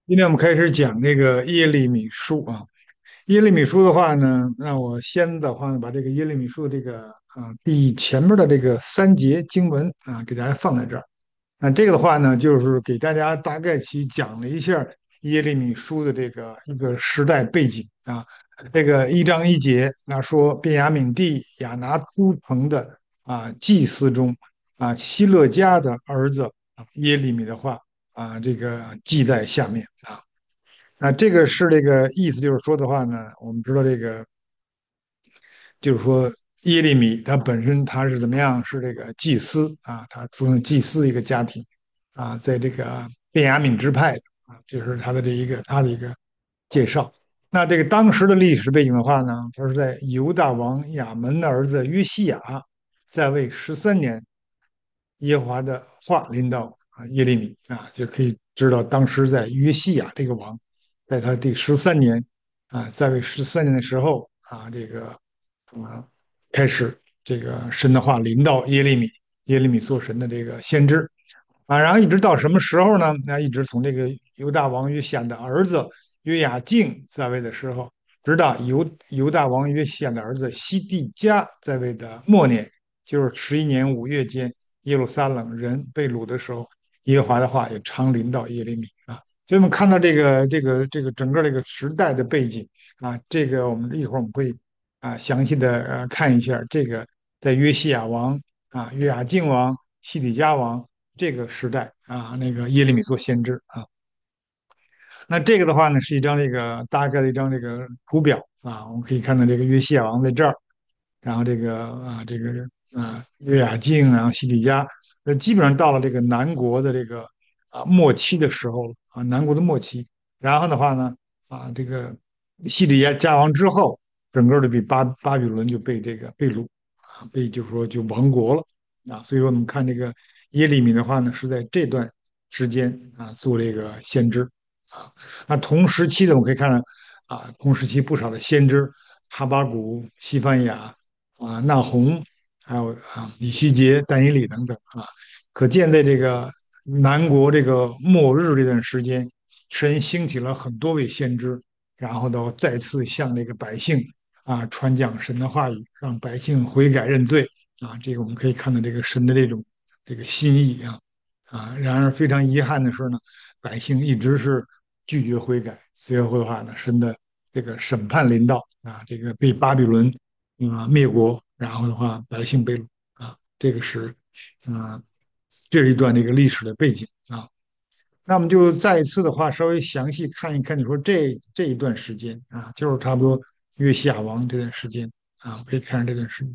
今天我们开始讲这个耶利米书啊。耶利米书的话呢，那我先的话呢，把这个耶利米书的这个第前面的这个3节经文给大家放在这儿。那这个的话呢，就是给大家大概其讲了一下耶利米书的这个一个时代背景啊。这个1章1节，那说便雅悯地亚拿突城的祭司中希勒家的儿子耶利米的话这个记在下面啊。这个是这个意思，就是说的话呢，我们知道这个就是说耶利米他本身他是怎么样，是这个祭司他出生祭司一个家庭在这个便雅悯支派的这是他的一个介绍。那这个当时的历史背景的话呢，他是在犹大王亚门的儿子约西亚在位13年，耶和华的话临到耶利米就可以知道当时在约西亚这个王，在他第13年在位13年的时候这个啊开始这个神的话临到耶利米，耶利米做神的这个先知然后一直到什么时候呢？那一直从这个犹大王约西亚的儿子约雅敬在位的时候，直到犹大王约西亚的儿子西底家在位的末年，就是11年5月间，耶路撒冷人被掳的时候，耶和华的话也常临到耶利米所以我们看到这个整个这个时代的背景这个我们一会儿我们会详细的看一下这个在约西亚王约雅敬王、西底家王这个时代那个耶利米做先知那这个的话呢，是一张这个大概的一张这个图表我们可以看到这个约西亚王在这儿，然后这个约雅敬，然后西底家，基本上到了这个南国的这个末期的时候了南国的末期。然后的话呢这个西底家亡之后，整个的巴比伦就被这个被掳被就是说就亡国了所以说我们看这个耶利米的话呢，是在这段时间做这个先知那同时期的我们可以看同时期不少的先知，哈巴谷、西番雅纳洪，还有以西结、但以理等等可见在这个南国这个末日这段时间，神兴起了很多位先知，然后呢再次向这个百姓传讲神的话语，让百姓悔改认罪这个我们可以看到这个神的这个心意然而非常遗憾的是呢，百姓一直是拒绝悔改，最后的话呢，神的这个审判临到这个被巴比伦灭国，然后的话百姓被掳这个是啊、这是一段这个历史的背景那我们就再一次的话稍微详细看一看，你说这一段时间就是差不多约西亚王这段时间可以看上这段时间。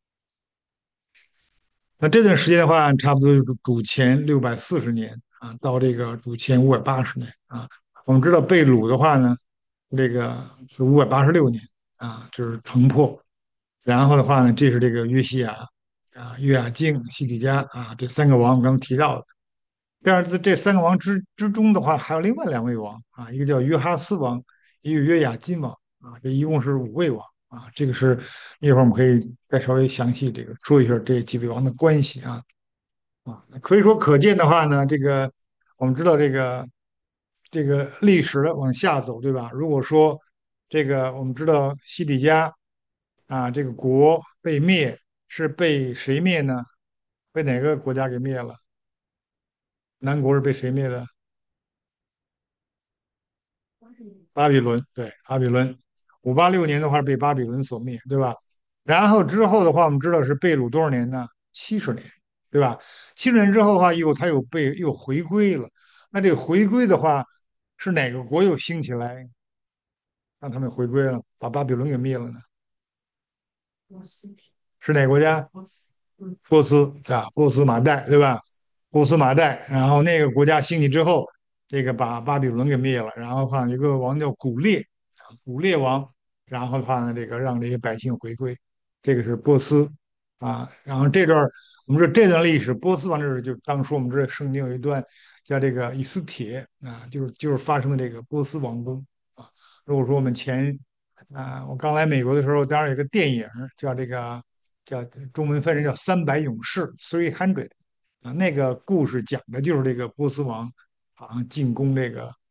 那这段时间的话，差不多就是主前640年到这个主前580年我们知道被掳的话呢，这个是586年就是城破。然后的话呢，这是这个约西亚约雅敬、西底家这3个王，我们刚刚提到的。但是这3个王之中的话，还有另外2位王一个叫约哈斯王，一个约雅金王这一共是5位王这个是一会儿我们可以再稍微详细这个说一下这几位王的关系可以说可见的话呢，这个我们知道这个历史往下走，对吧？如果说这个我们知道西底家这个国被灭是被谁灭呢？被哪个国家给灭了？南国是被谁灭的？巴比伦，对，巴比伦，586年的话被巴比伦所灭，对吧？然后之后的话，我们知道是被掳多少年呢？70年，对吧？70年之后的话，又回归了。那这个回归的话，是哪个国又兴起来让他们回归了，把巴比伦给灭了呢？是哪个国家？波斯波斯马代，对吧？波斯马代，然后那个国家兴起之后，这个把巴比伦给灭了，然后的话有个王叫古列，古列王，然后的话呢，这个让这些百姓回归，这个是波斯然后我们说这段历史，波斯王治就当初我们这圣经有一段叫这个以斯帖就是发生的这个波斯王宫啊。如果说我们我刚来美国的时候，当然有个电影叫叫中文翻译叫《300勇士》（300）那个故事讲的就是这个波斯王进攻这个。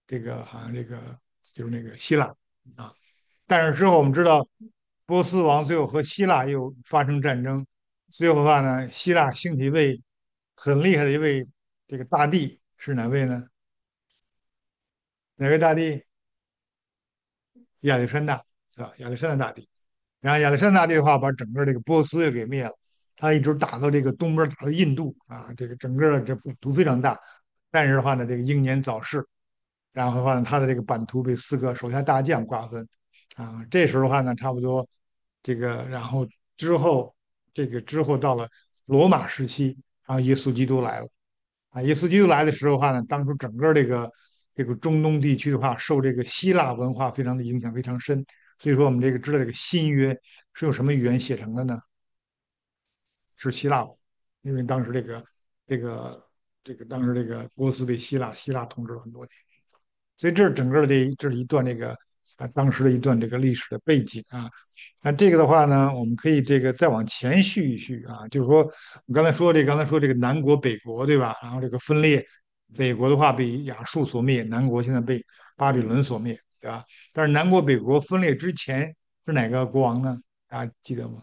这个好像这个就是那个希腊啊。但是之后我们知道，波斯王最后和希腊又发生战争，最后的话呢，希腊兴起一位很厉害的一位这个大帝是哪位呢？哪位大帝？亚历山大，是吧？亚历山大大帝。然后亚历山大大帝的话，把整个这个波斯也给灭了，他一直打到这个东边，打到印度啊，这个整个这版图非常大。但是的话呢，这个英年早逝，然后的话呢，他的这个版图被4个手下大将瓜分啊。这时候的话呢，差不多这个，然后之后之后到了罗马时期，然后耶稣基督来了。啊，耶稣基督来的时候的话呢，当初整个这个中东地区的话，受这个希腊文化非常的影响非常深。所以说，我们这个知道这个新约是用什么语言写成的呢？是希腊文，因为当时这个当时这个波斯被希腊统治了很多年。所以这是整个的这是一段这个当时的一段这个历史的背景啊。那这个的话呢，我们可以这个再往前续一续啊，就是说我刚才说这个南国北国对吧？然后这个分裂，北国的话被亚述所灭，南国现在被巴比伦所灭，对吧？但是南国北国分裂之前是哪个国王呢？大家记得吗？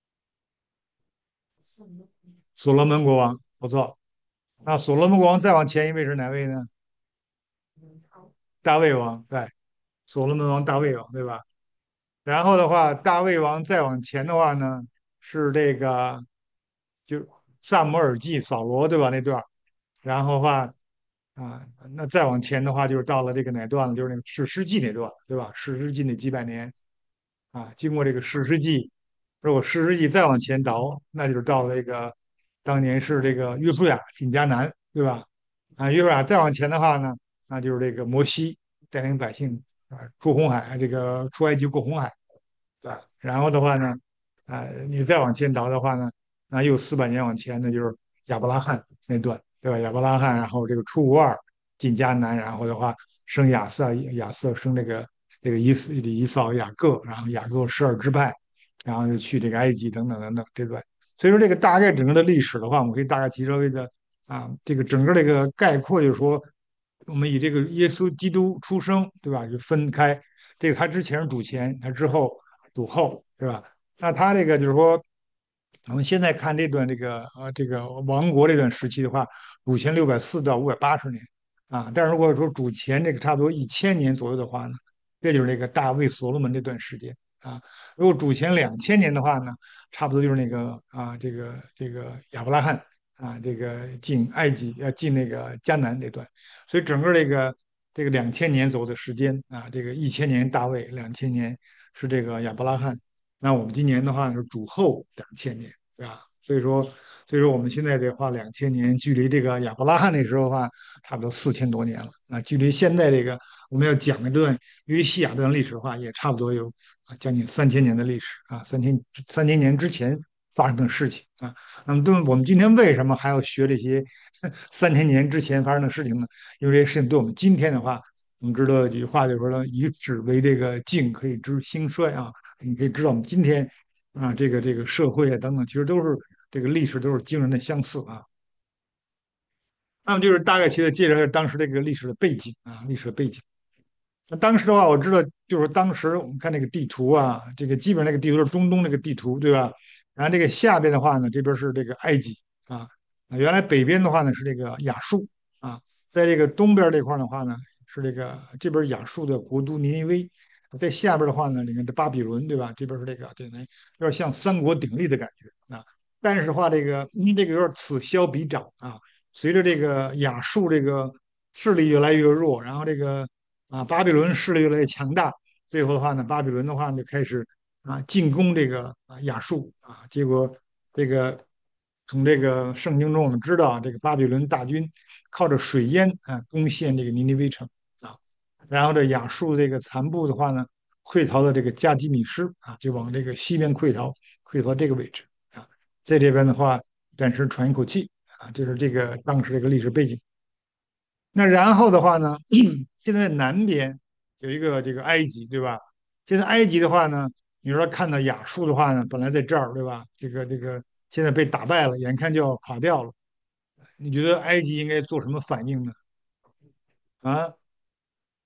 所罗门国王，不错。那所罗门国王再往前一位是哪位呢？大卫王，对，所罗门王大卫王，对吧？然后的话，大卫王再往前的话呢，是这个就萨摩尔记扫罗，对吧？那段儿然后的话啊，那再往前的话，就是到了这个哪段了？就是那个士师记那段，对吧？士师记那几百年啊，经过这个士师记，如果士师记再往前倒，那就是到了这个当年是这个约书亚进迦南，对吧？啊，约书亚再往前的话呢，那就是这个摩西带领百姓啊出红海，这个出埃及过红海。对吧？然后的话呢，你再往前倒的话呢，那又400年往前，那就是亚伯拉罕那段，对吧？亚伯拉罕，然后这个出屋尔进迦南，然后的话生亚瑟，亚瑟生这个以扫雅各，然后雅各12支派，然后就去这个埃及等等等等这段。所以说这个大概整个的历史的话，我们可以大概提稍微的这个整个这个概括，就是说我们以这个耶稣基督出生，对吧？就分开，这个他之前是主前，他之后主后，是吧？那他这个就是说，我们现在看这个王国这段时期的话，主前640到580年啊，但是如果说主前这个差不多1000年左右的话呢，这就是那个大卫所罗门这段时间啊。如果主前2000年的话呢，差不多就是那个这个亚伯拉罕这个进埃及进那个迦南那段，所以整个这个2000年左右的时间啊，这个1000年大卫，2000年是这个亚伯拉罕。那我们今年的话是主后2000年，对吧？所以说我们现在的话，2000年距离这个亚伯拉罕那时候的话，差不多4000多年了。啊，距离现在这个我们要讲的这段约西亚这段历史的话，也差不多有将近3000年的历史啊，三千年之前发生的事情啊。那么，我们今天为什么还要学这些3000年之前发生的事情呢？因为这些事情对我们今天的话，我们知道有句话就是说呢，以史为这个镜，可以知兴衰啊。你可以知道我们今天这个社会啊等等，其实都是这个历史都是惊人的相似啊。那么就是大概其的介绍一下当时这个历史的背景啊，历史的背景。那当时的话，我知道就是当时我们看那个地图啊，这个基本上那个地图是中东那个地图，对吧？然后这个下边的话呢，这边是这个埃及啊，原来北边的话呢是这个亚述啊，在这个东边这块的话呢是这边亚述的国都尼尼微，在下边的话呢，你看这巴比伦，对吧？这边是这个有点像三国鼎立的感觉啊。但是的话，这个有点此消彼长啊，随着这个亚述这个势力越来越弱，然后这个巴比伦势力越来越强大，最后的话呢，巴比伦的话呢就开始进攻这个亚述结果这个从这个圣经中我们知道这个巴比伦大军靠着水淹攻陷这个尼尼微城啊，然后这亚述这个残部的话呢，溃逃到这个加基米施就往这个西边溃逃，溃逃这个位置啊，在这边的话暂时喘一口气这是这个当时这个历史背景。那然后的话呢，现在南边有一个这个埃及，对吧？现在埃及的话呢，你说看到亚述的话呢，本来在这儿，对吧？这个现在被打败了，眼看就要垮掉了。你觉得埃及应该做什么反应呢？啊，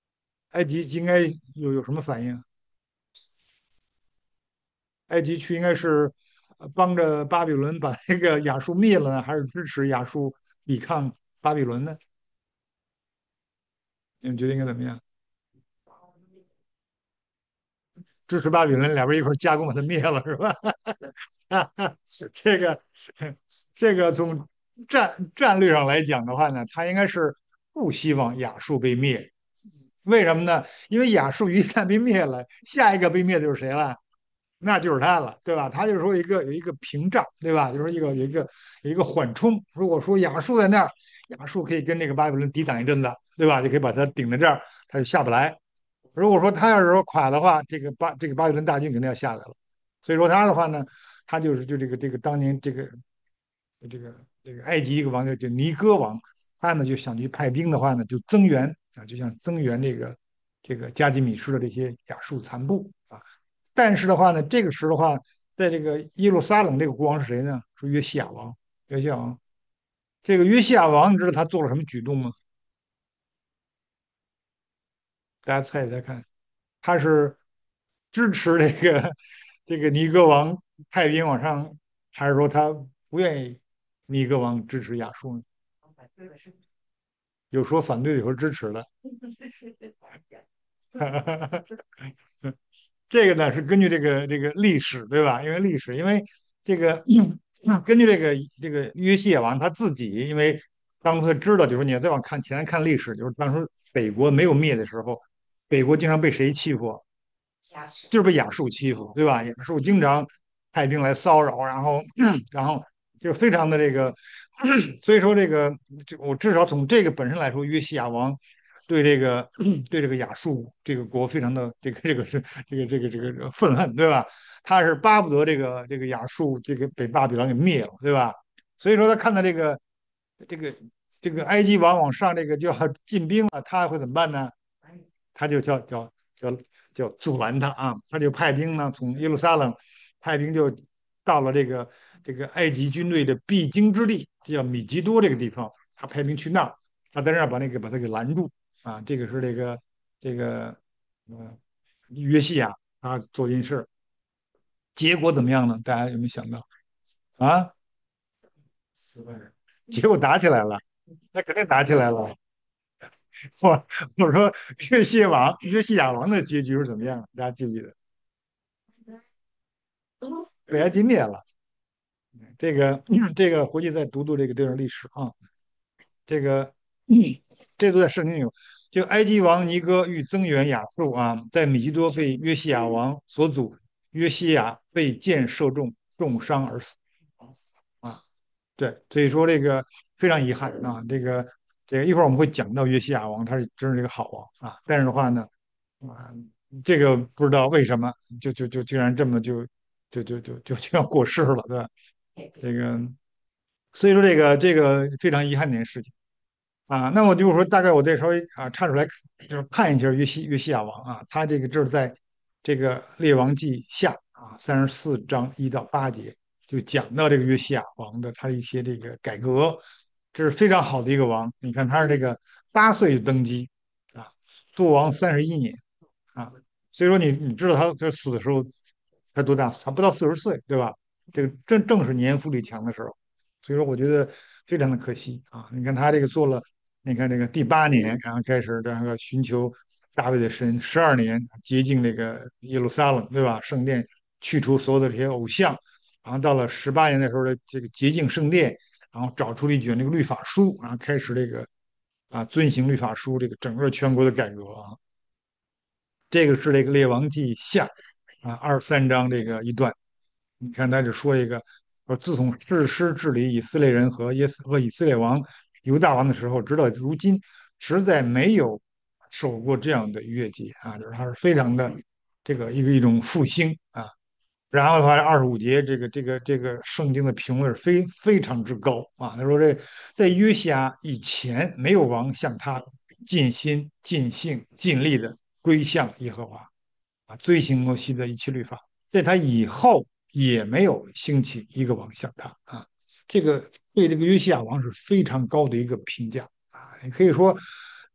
埃及应该有什么反应？埃及去应该是帮着巴比伦把那个亚述灭了呢，还是支持亚述抵抗巴比伦呢？你们觉得应该怎么样？支持巴比伦，两边一块加工把它灭了，是吧？这个这个从战略上来讲的话呢，他应该是不希望亚述被灭。为什么呢？因为亚述一旦被灭了，下一个被灭的就是谁了？那就是他了，对吧？他就是说有一个屏障，对吧？就是说有一个缓冲。如果说亚述在那儿，亚述可以跟这个巴比伦抵挡一阵子，对吧？就可以把他顶在这儿，他就下不来。如果说他要是说垮的话，这个巴比伦大军肯定要下来了。所以说他的话呢，他就这个当年这个埃及一个王叫尼哥王，他呢就想去派兵的话呢，就增援啊，就想增援这个加基米施的这些亚述残部啊。但是的话呢，这个时的话，在这个耶路撒冷这个国王是谁呢？是约西亚王。约西亚王，这个约西亚王，你知道他做了什么举动吗？大家猜一猜看，他是支持这个尼哥王派兵往上，还是说他不愿意尼哥王支持亚述呢？有说反对的，有说支持的。这个呢是根据这个历史，对吧？因为这个根据这个约西亚王他自己，因为当初他知道，就是说你要再往前看历史，就是当初北国没有灭的时候，北国经常被谁欺负？就是被亚述欺负，对吧？亚述经常派兵来骚扰，然后就是非常的这个，所以说我至少从这个本身来说，约西亚王对这个亚述这个国非常的这个愤恨，对吧？他是巴不得这个亚述这个被巴比伦给灭了，对吧？所以说他看到这个这个埃及王往上这个就要进兵了，他会怎么办呢？他就叫叫阻拦他啊，他就派兵呢从耶路撒冷派兵就到了这个埃及军队的必经之地，叫米吉多这个地方，他派兵去那儿，他在那儿把他给拦住啊，这个是这个约西亚他做件事，结果怎么样呢？大家有没有想到啊？结果打起来了，那肯定打起来了。我我说约西亚王的结局是怎么样？大家记不记得？被埃及灭了。这个这个回去再读读这段历史啊。这个这都在圣经有。就埃及王尼哥欲增援亚述啊，在米基多被约西亚王所阻，约西亚被箭射中，重伤而死啊。对，所以说这个非常遗憾啊。这个一会儿我们会讲到约西亚王，他是真是一个好王啊。但是的话呢，啊，这个不知道为什么就竟然这么就要过世了，对吧？这个，所以说这个非常遗憾的一件事情啊。那么就是说，大概我再稍微插出来，就是看一下约西亚王啊，他这是在这个《列王记下》34章1到8节，就讲到这个约西亚王的他的一些这个改革，这是非常好的一个王。你看他是这个8岁就登基啊，做王31年啊，所以说你知道他这死的时候才多大？才不到40岁，对吧？这个正是年富力强的时候，所以说我觉得非常的可惜啊！你看他这个做了，你看这个第8年，然后开始这个寻求大卫的神，12年洁净这个耶路撒冷，对吧？圣殿去除所有的这些偶像，然后到了18年的时候的这个洁净圣殿，然后找出了一卷这个律法书，然后开始这个遵行律法书这个整个全国的改革啊。这个是这个列王记下23章这个一段。你看他这说一个，说自从士师治理以色列人和以色列王犹大王的时候，直到如今，实在没有受过这样的越节啊，就是他是非常的一种复兴啊。然后的话，25节这个圣经的评论是非常之高啊。他说在约西亚以前，没有王像他尽心尽性尽力的归向耶和华遵行摩西的一切律法。在他以后也没有兴起一个王像他啊。这个对这个约西亚王是非常高的一个评价啊。可以说，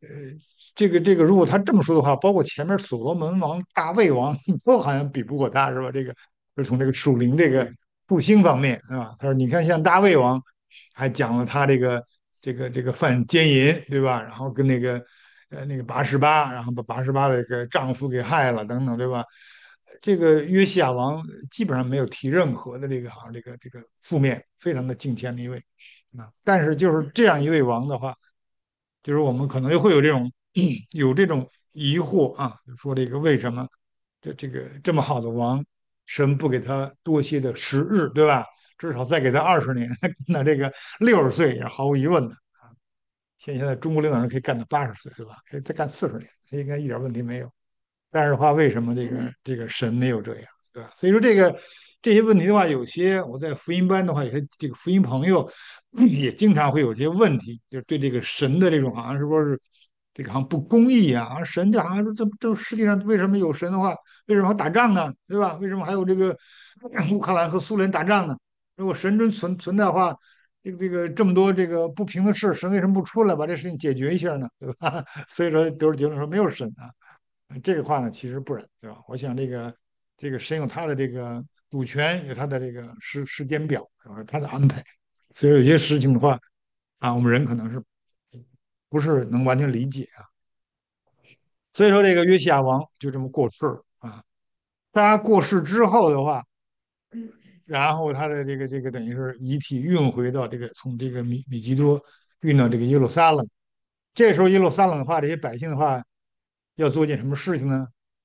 这个，如果他这么说的话，包括前面所罗门王、大卫王都好像比不过他，是吧？这个是从这个属灵这个复兴方面，是吧？他说，你看像大卫王，还讲了他这个犯奸淫，对吧？然后跟那个拔示巴，然后把拔示巴的这个丈夫给害了，等等，对吧？这个约西亚王基本上没有提任何的这个好像这个负面，非常的敬虔的一位啊。但是就是这样一位王的话。就是我们可能就会有这种有这种疑惑啊，就说这个为什么这个这么好的王，神不给他多些的时日，对吧？至少再给他20年，那这个60岁也是毫无疑问的。现在中国领导人可以干到80岁，对吧？可以再干40年，应该一点问题没有。但是的话，为什么这个神没有这样，对吧？所以说这些问题的话，有些我在福音班的话，有些这个福音朋友也经常会有这些问题，就是对这个神的这种好像是说是这个好像不公义啊，神这好像是这世界上为什么有神的话，为什么还打仗呢？对吧？为什么还有这个乌克兰和苏联打仗呢？如果神真存在的话，这个这么多这个不平的事，神为什么不出来把这事情解决一下呢？对吧？所以说得出结论说没有神啊。这个话呢，其实不然，对吧？我想这个神有他的这个主权，有他的这个时间表，啊，他的安排。所以有些事情的话，啊，我们人可能是不是能完全理解啊？所以说，这个约西亚王就这么过世了啊。他过世之后的话，然后他的这个等于是遗体运回到从这个米吉多运到这个耶路撒冷。这时候耶路撒冷的话，这些百姓的话要做件什么事情呢？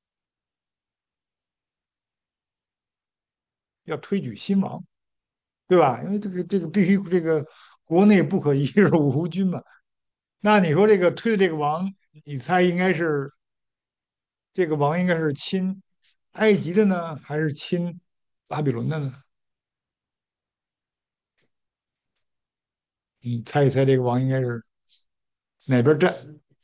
要推举新王。对吧？因为这个必须国内不可一日无君嘛。那你说这个推的这个王，你猜这个王应该是亲埃及的呢，还是亲巴比伦的呢？你猜一猜，这个王应该是哪边站？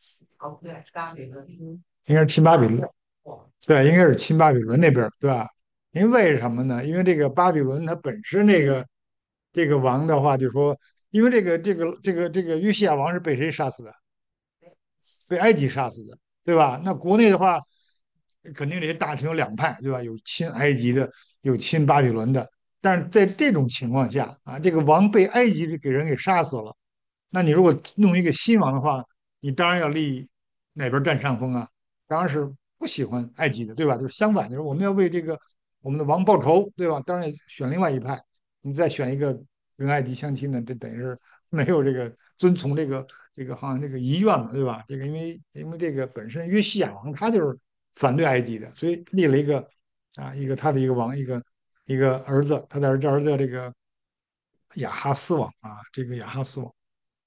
应该是亲巴比伦，对，应该是亲巴比伦那边，对吧？因为什么呢？因为这个巴比伦它本身这个王的话，就是说，因为这个约西亚王是被谁杀死的？被埃及杀死的，对吧？那国内的话，肯定这些大臣有两派，对吧？有亲埃及的，有亲巴比伦的。但是在这种情况下啊，这个王被埃及给人给杀死了，那你如果弄一个新王的话，你当然要立哪边占上风啊？当然是不喜欢埃及的，对吧？就是相反，就是我们要为这个我们的王报仇，对吧？当然选另外一派，你再选一个跟埃及相亲的，这等于是没有这个遵从这个好像这个遗愿嘛，对吧？这个因为这个本身约西亚王他就是反对埃及的，所以立了一个他的一个王，一个儿子，他的儿子叫这个亚哈斯王啊，这个亚哈斯王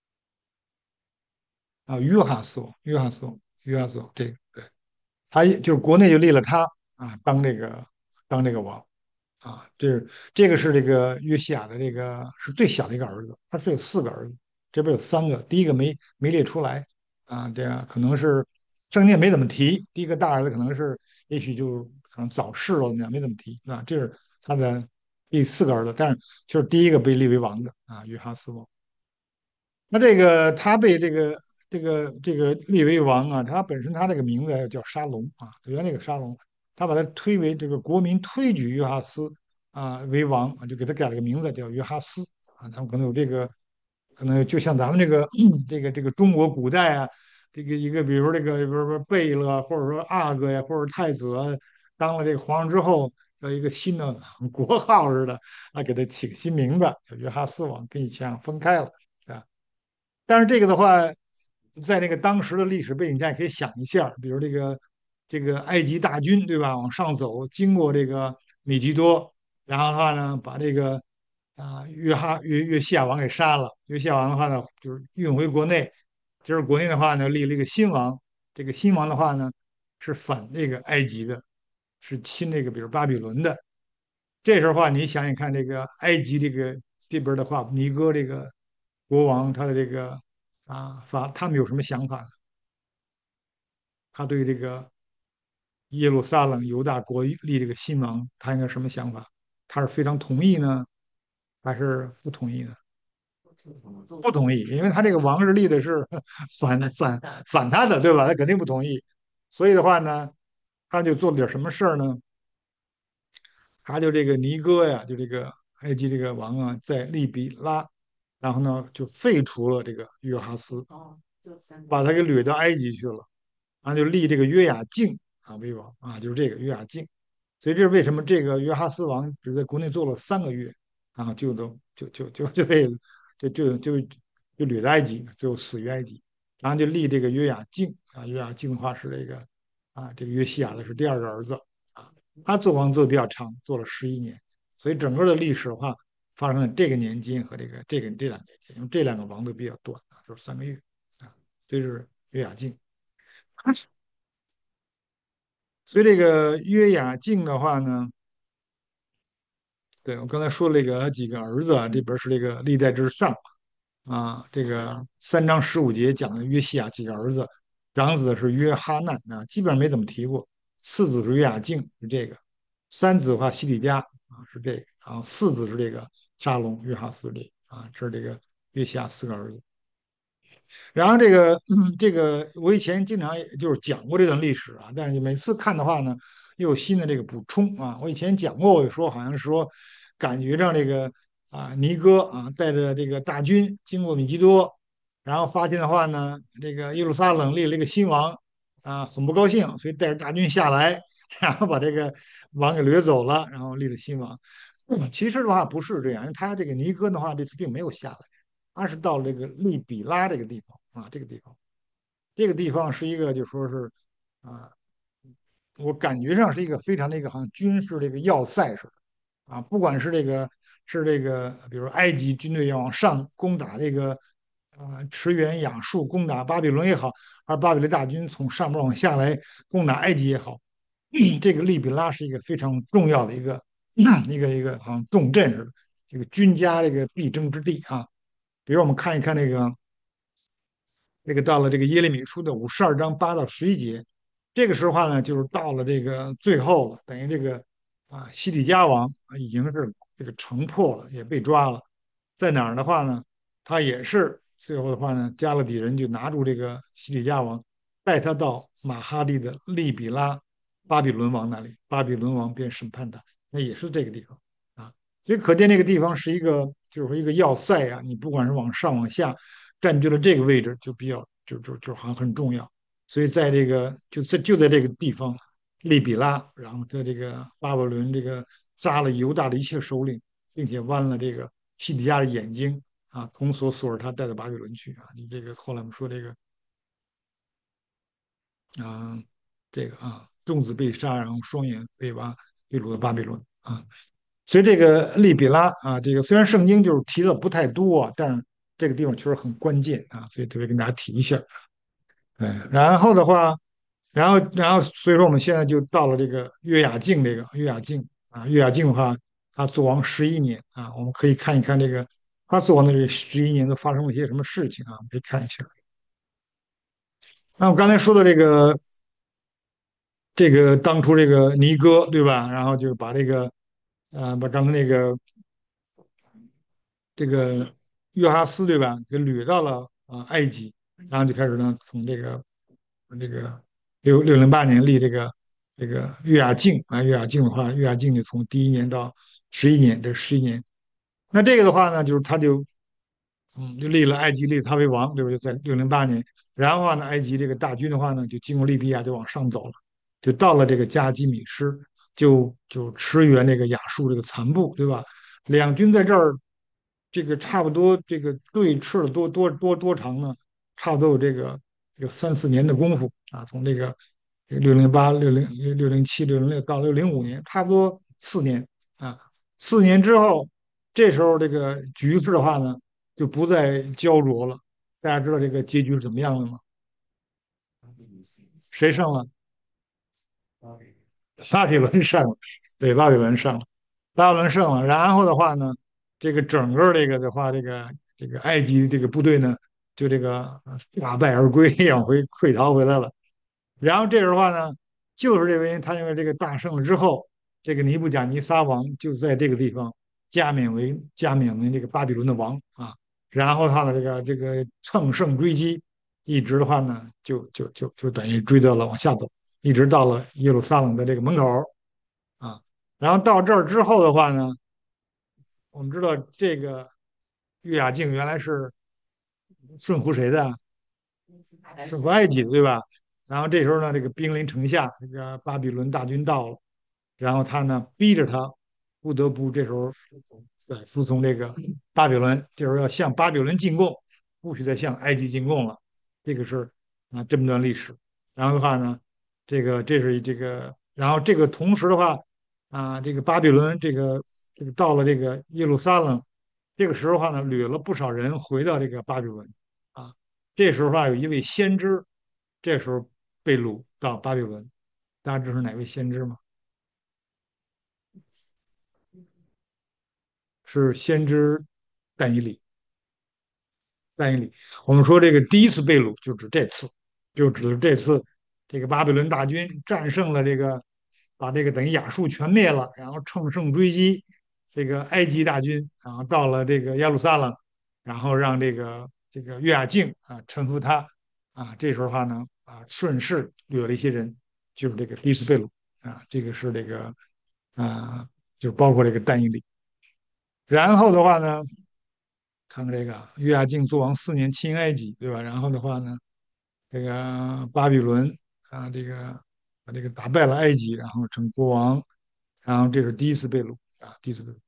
啊，约哈斯王，约哈斯王，约哈斯王，这个对，就是国内就立了他啊当这个王。啊，这个是这个约西亚的这个是最小的一个儿子，他是有4个儿子，这边有3个，第一个没列出来啊，这样可能是圣经没怎么提，第一个大儿子可能是也许就可能早逝了，没怎么提啊，这是他的第4个儿子，但是就是第一个被立为王的啊，约哈斯王。那这个他被这个立为王啊，他本身他这个名字叫沙龙啊，原来那个沙龙，他把他推为这个国民推举约哈斯啊为王啊，就给他改了个名字叫约哈斯啊，他们可能有这个，可能就像咱们这个中国古代啊，这个一个比如这个比如说贝勒或者说阿哥呀，或者太子啊，当了这个皇上之后，要一个新的国号似的，啊，给他起个新名字叫约哈斯王，跟以前分开了。啊。但是这个的话，在那个当时的历史背景下，可以想一下，比如这个埃及大军，对吧？往上走，经过这个米吉多，然后的话呢，把这个约西亚王给杀了。约西亚王的话呢，就是运回国内。就是国内的话呢，立了一个新王。这个新王的话呢，是反这个埃及的，是亲这个比如巴比伦的。这时候的话，你想想看，这个埃及这边的话，尼哥这个国王他的这个他们有什么想法呢？他对这个耶路撒冷犹大国立这个新王，他应该什么想法？他是非常同意呢，还是不同意呢？ 不同意，因为他这个王是立的是反他的，对吧？他肯定不同意。所以的话呢，他就做了点什么事儿呢？他就这个尼哥呀，就这个埃及这个王啊，在利比拉，然后呢就废除了这个约哈斯，把他给掠到埃及去了，然后就立这个约雅敬啊为王啊，就是这个约雅敬。所以这是为什么这个约哈斯王只在国内做了3个月，然后就被就掠到埃及，最后死于埃及，然后就立这个约雅敬啊，约雅敬的话是这个这个约西亚的是第二个儿子啊，他做王做的比较长，做了11年，所以整个的历史的话发生在这个年间和这两年间，因为这两个王都比较短啊，就是3个月啊，这是约雅敬。所以这个约雅敬的话呢，对我刚才说了这个几个儿子啊，这边是这个历代之上这个3章15节讲的约西亚几个儿子，长子是约哈难基本上没怎么提过，次子是约雅敬是这个，三子的话西底家是这个，然后四子是这个沙龙约哈斯这个这是这个约西亚4个儿子。然后这个我以前经常就是讲过这段历史但是每次看的话呢，又有新的这个补充我以前讲过，我有说好像是说，感觉上这个尼哥带着这个大军经过米基多，然后发现的话呢，这个耶路撒冷立了一个新王很不高兴，所以带着大军下来，然后把这个王给掠走了，然后立了新王。其实的话不是这样，因为他这个尼哥的话这次并没有下来。他是到了这个利比拉这个地方这个地方，这个地方是一个就说是啊，我感觉上是一个非常的一个好像军事这个要塞似的不管是这个，比如埃及军队要往上攻打这个驰援亚述，攻打巴比伦也好，而巴比伦大军从上边往下来攻打埃及也好，这个利比拉是一个非常重要的一个好像重镇似的，这个军家这个必争之地比如我们看一看这个到了这个耶利米书的52章8到11节，这个时候呢，就是到了这个最后了，等于这个西底家王已经是这个城破了，也被抓了，在哪儿的话呢，他也是最后的话呢，加勒底人就拿住这个西底家王，带他到马哈地的利比拉巴比伦王那里，巴比伦王便审判他，那也是这个地方啊。所以可见那个地方是一个，就是说一个要塞你不管是往上往下，占据了这个位置，就比较就好像很重要。所以在这个就在这个地方，利比拉，然后在这个巴比伦这个杀了犹大的一切首领，并且剜了这个西底家的眼睛统索索尔他带到巴比伦去你这个后来我们说这个啊、这个众子被杀，然后双眼被挖被掳到巴比伦所以这个利比拉这个虽然圣经就是提的不太多但是这个地方确实很关键所以特别跟大家提一下。然后的话，然后所以说我们现在就到了这个约雅敬约雅敬约雅敬的话，他做王十一年我们可以看一看这个他做王的这11年都发生了一些什么事情我们可以看一下。那我刚才说的这个当初这个尼哥对吧？然后就把这个把刚才那个这个约哈斯对吧，给掳到了埃及，然后就开始呢从这个608年立这个约雅敬约雅敬的话，约雅敬就从第1年到11年，这11年。那这个的话呢，就是他就立了埃及立他为王，对不对？在608年，然后呢，埃及这个大军的话呢，就经过利比亚就往上走了，就到了这个加基米施，就驰援这个亚述这个残部，对吧？两军在这儿，这个差不多这个对峙了多长呢？差不多有这个3、4年的功夫从这个608、607、606到605年，差不多4年啊。4年之后，这时候这个局势的话呢，就不再焦灼了。大家知道这个结局是怎么样的吗？谁胜了？巴比伦胜了，对，巴比伦胜了，巴比伦胜了。然后的话呢，这个整个这个的话，这个埃及这个部队呢，就这个大败而归，往回溃逃回来了。然后这时候的话呢，就是这原因，他因为这个大胜了之后，这个尼布甲尼撒王就在这个地方加冕为这个巴比伦的王然后他的这个乘胜追击，一直的话呢，就等于追到了往下走，一直到了耶路撒冷的这个门口啊。然后到这儿之后的话呢，我们知道这个约雅敬原来是顺服谁的？顺服埃及的，对吧？然后这时候呢，这个兵临城下，这个巴比伦大军到了，然后他呢逼着他不得不这时候服从，对，服从这个巴比伦，这时候要向巴比伦进贡，不许再向埃及进贡了。这个是这么段历史。然后的话呢，这是这个，然后这个同时的话这个巴比伦这个到了这个耶路撒冷，这个时候的话呢，掠了不少人回到这个巴比伦啊。这时候啊，有一位先知，这时候被掳到巴比伦，大家知道是哪位先知吗？是先知但以理。但以理，我们说这个第一次被掳就指这次，就指这次这个巴比伦大军战胜了这个，把这个等于亚述全灭了，然后乘胜追击这个埃及大军，然后到了这个耶路撒冷，然后让这个约雅敬臣服他这时候的话呢顺势掠了一些人，就是这个第一次被掳这个是这个啊、就包括这个但以理。然后的话呢，看看这个约雅敬做王4年侵埃及，对吧？然后的话呢，这个巴比伦这个打败了埃及，然后成国王，然后这是第一次被掳第一次被掳。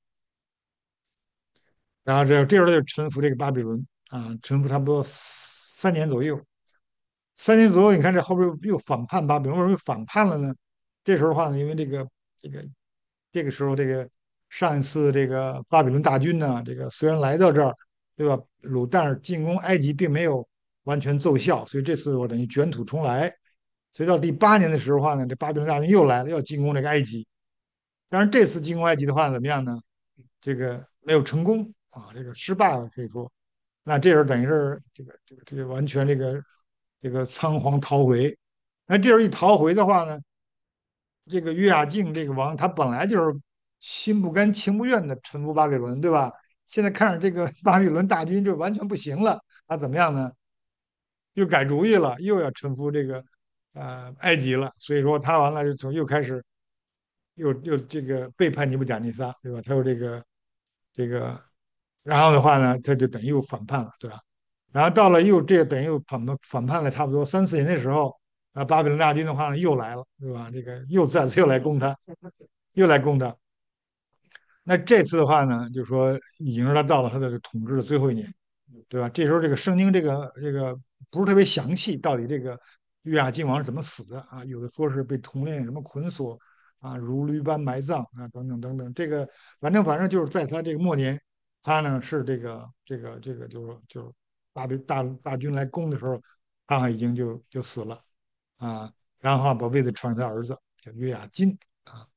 然后这时候就臣服这个巴比伦臣服差不多3年左右。3年左右，你看这后边又反叛巴比伦，为什么又反叛了呢？这时候的话呢，因为这个这个时候，这个上一次这个巴比伦大军呢，这个虽然来到这儿，对吧？但是进攻埃及并没有完全奏效，所以这次我等于卷土重来。所以到第8年的时候的话呢，这巴比伦大军又来了，要进攻这个埃及。但是这次进攻埃及的话怎么样呢？这个没有成功这个失败了，可以说。那这时候等于是这个完全这个仓皇逃回。那这时候一逃回的话呢，这个约雅敬这个王他本来就是心不甘情不愿的臣服巴比伦，对吧？现在看着这个巴比伦大军就完全不行了，他怎么样呢？又改主意了，又要臣服这个埃及了。所以说他完了就从又开始又这个背叛尼布甲尼撒，对吧？他又这个，然后的话呢，他就等于又反叛了，对吧？然后到了又这等于又反叛了差不多3、4年的时候巴比伦大军的话呢又来了，对吧？这个又再次又来攻他，又来攻他。那这次的话呢，就说已经是他到了他的统治的最后一年，对吧？这时候这个圣经这个不是特别详细，到底这个约雅敬王是怎么死的有的说是被铜链什么捆锁如驴般埋葬等等等等。这个反正就是在他这个末年，他呢是这个就是大军来攻的时候，他已经就死了然后把位子传给他儿子叫约雅金啊。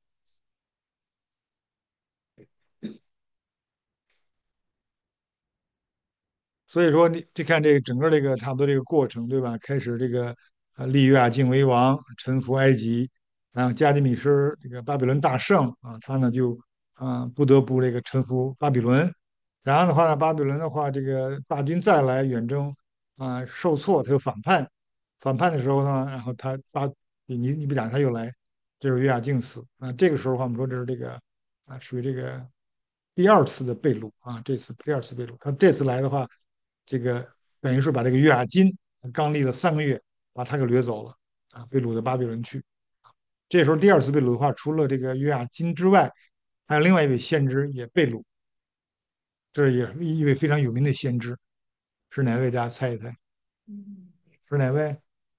所以说你这看这个整个这个差不多这个过程，对吧？开始这个立约雅敬为王，臣服埃及，然后加基米施这个巴比伦大胜他呢就不得不这个臣服巴比伦。然后的话呢，巴比伦的话，这个大军再来远征受挫，他又反叛。反叛的时候呢，然后你不讲他又来，这是约雅敬死这个时候的话，我们说这是这个属于这个第二次的被掳这次第二次被掳。他这次来的话，这个等于是把这个约雅金刚立了3个月，把他给掠走了被掳到巴比伦去。这时候第二次被掳的话，除了这个约雅金之外，还有另外一位先知也被掳，这也是一位非常有名的先知，是哪位？大家猜一猜，是哪位？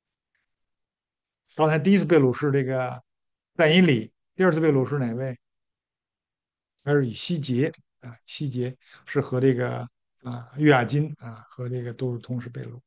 刚才第一次被掳是这个但以理，第二次被掳是哪位？还是以西结西结是和这个约雅金和这个都是同时被掳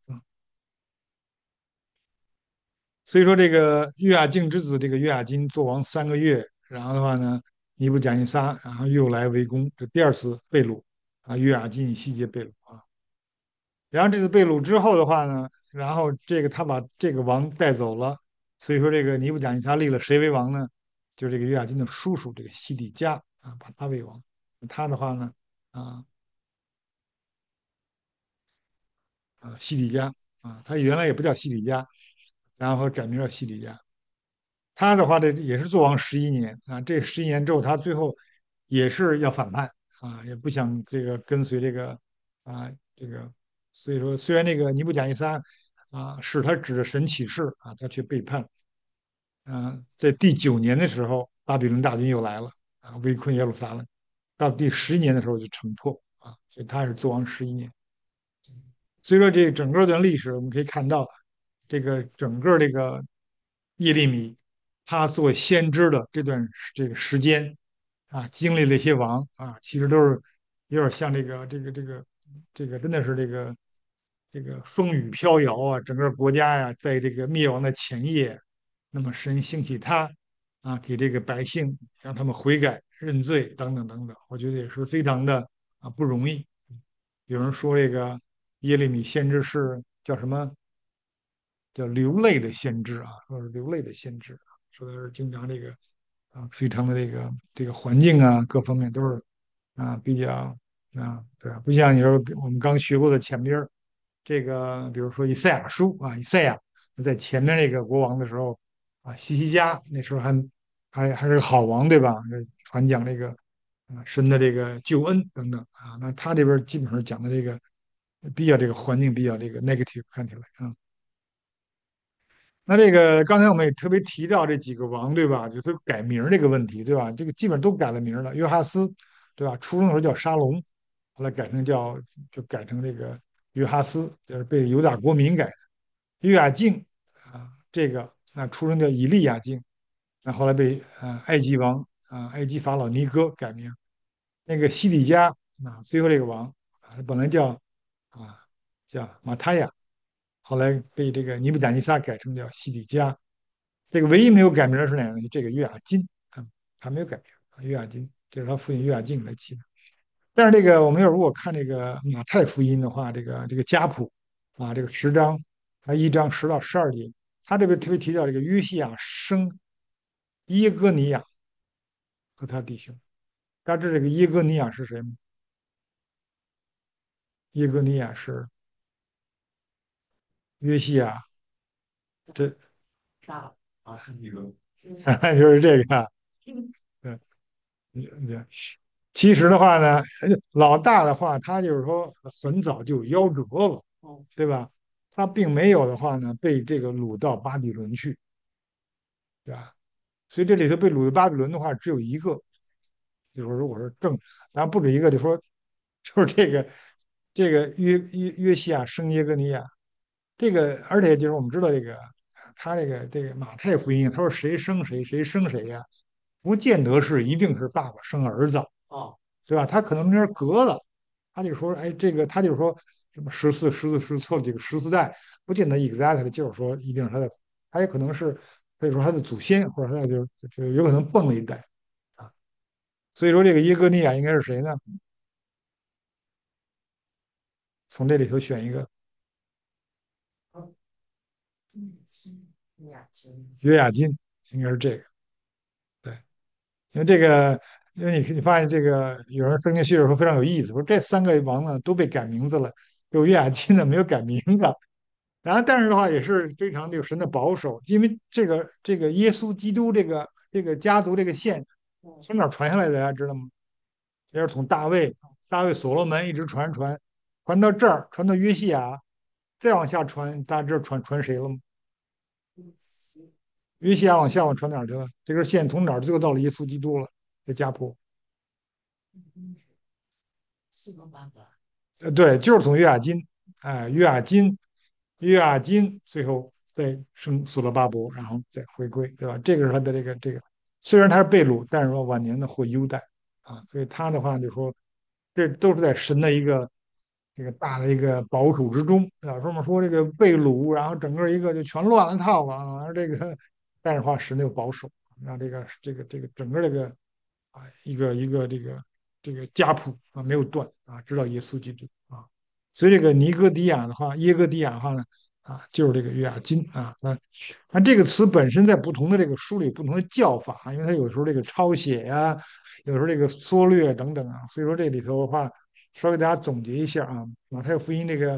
所以说这个约雅敬之子这个约雅金做王3个月，然后的话呢，尼布甲尼撒然后又来围攻，这第二次被掳约雅金以西结被掳然后这次被掳之后的话呢，然后这个他把这个王带走了，所以说这个尼布甲尼撒立了谁为王呢？就是这个约雅金的叔叔这个西底家把他为王。他的话呢啊西底家他原来也不叫西底家，然后改名叫西底家。他的话这也是做王11年这11年之后，他最后也是要反叛也不想这个跟随这个这个，所以说虽然那个尼布甲尼撒使他指着神起誓他却背叛在第9年的时候，巴比伦大军又来了围困耶路撒冷，到第11年的时候就城破所以他是做王11年。所以说这整个段历史，我们可以看到，这个整个这个耶利米他做先知的这个时间经历了一些王其实都是有点像这个真的是这个风雨飘摇整个国家呀，在这个灭亡的前夜，那么神兴起他给这个百姓让他们悔改认罪等等等等，我觉得也是非常的不容易。有人说这个耶利米先知是叫什么？叫流泪的先知说是流泪的先知说的是经常这个非常的这个环境各方面都是比较对不像你说我们刚学过的前边儿这个，比如说以赛亚书以赛亚在前面那个国王的时候西西家那时候还是个好王对吧？传讲这个神的这个救恩等等那他这边基本上讲的这个比较这个环境比较这个 negative 看起来那这个刚才我们也特别提到这几个王，对吧？就是改名儿这个问题，对吧？这个基本都改了名儿了。约哈斯，对吧？出生的时候叫沙龙，后来改成这个约哈斯，就是被犹大国民改的。约雅敬这个出生叫以利亚敬，那后来被埃及王埃及法老尼哥改名。那个西底家最后这个王他本来啊叫马太亚，后来被这个尼布甲尼撒改成叫西底家。这个唯一没有改名的是哪个呢？就这个约雅金他没有改名约雅金这是他父亲约雅敬来起的。但是这个我们要如果看这个马太福音的话，这个家谱这个10章，1章10到12节，他这边特别提到这个约西亚生耶哥尼亚和他弟兄。大家知道这个耶哥尼亚是谁吗？耶哥尼亚是约西亚这就是这个对对。其实的话呢，老大的话，他就是说很早就夭折了，对吧？他并没有的话呢，被这个掳到巴比伦去，对吧？所以这里头被掳到巴比伦的话，只有一个，就是说如果是正，当然不止一个，就说就是这个约西亚生耶哥尼亚，这个而且就是我们知道他这个马太福音，他说谁生谁，谁生谁呀、不见得是一定是爸爸生儿子对吧？他可能中间隔了，他就说，哎，这个他就说什么十四错了这个14代，不见得 exactly 就是说一定是他的，他也可能是可以说他的祖先，或者他就有可能蹦了一代啊。所以说这个耶哥尼亚应该是谁呢？从这里头选一个，约雅金应该是这个，对，因为这个。因为你发现这个有人圣经叙述说非常有意思，说这3个王呢都被改名字了，只有约雅金呢没有改名字，然后，但是的话也是非常这个神的保守，因为这个耶稣基督这个家族这个线从哪儿传下来的？大家知道吗？也是从大卫所罗门一直传到这儿，传到约西亚，再往下传，大家知道传谁了吗？约西亚往传哪儿去了？这根线从哪儿最后到了耶稣基督了？在家谱，对，就是从约雅金，约雅金最后再升索罗巴伯，然后再回归，对吧？这个是他的这个，虽然他是被掳，但是说晚年的获优待所以他的话就说，这都是在神的这个大的一个保守之中说嘛说这个被掳，然后整个一个就全乱了套这个，但是话神的保守，让这个整个这个一个这个家谱没有断直到耶稣基督所以这个尼哥底亚的话，耶哥底亚的话呢就是这个约雅金那这个词本身在不同的这个书里有不同的叫法因为它有时候这个抄写呀、有时候这个缩略等等所以说这里头的话，稍微给大家总结一下马太福音这个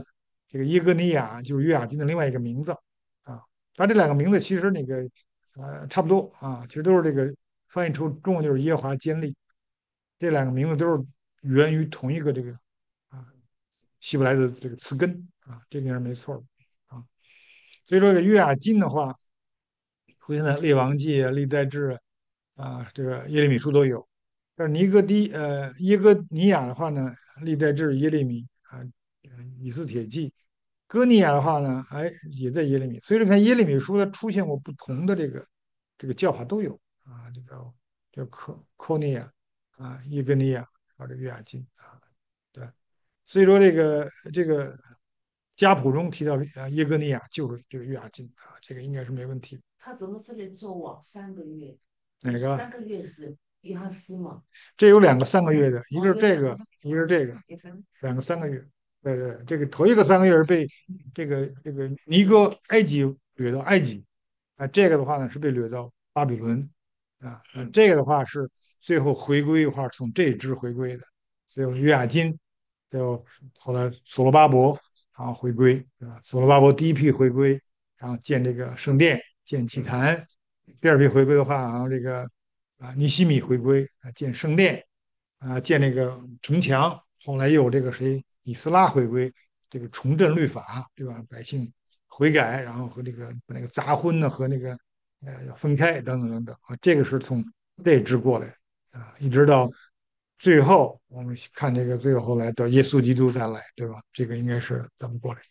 这个耶哥尼亚就是约雅金的另外一个名字啊。它这两个名字其实差不多啊，其实都是这个翻译出中文就是耶和华坚立，这两个名字都是源于同一个这个啊希伯来的这个词根啊，这点是没错的啊。所以说这个约雅金的话，出现在《列王记》啊、历代志啊、这个耶利米书都有。但是耶哥尼亚的话呢，历代志、耶利米啊、以斯帖记。哥尼亚的话呢，哎，也在耶利米。所以说，看耶利米书它出现过不同的这个叫法都有啊，这个叫科尼亚啊、耶哥尼亚啊，这个约雅金啊，对。所以说这个家谱中提到耶哥尼亚就是这个约雅金啊，这个应该是没问题的。 他怎么这里做网3个月？ 哪个？ 3个月是约翰斯吗？ 这有两个3个月的，一哦， 个是这个， 有两个三一个是这个， 也分。 两个三个月。对对，这个头一个3个月是被这个尼哥埃及掠到埃及啊，这个的话呢是被掠到巴比伦啊，这个的话是最后回归的话是从这一支回归的，最后约雅金，就后来所罗巴伯然后回归啊，所罗巴伯第一批回归，然后建这个圣殿，建祭坛，第二批回归的话，然后这个尼希米回归建圣殿建那个城墙，后来又有这个谁以斯拉回归，这个重振律法，对吧？百姓悔改，然后和这个那个杂婚呢和那个要分开等等等等啊，这个是从这支过来一直到最后我们看这个最后来到耶稣基督再来，对吧？这个应该是怎么过来？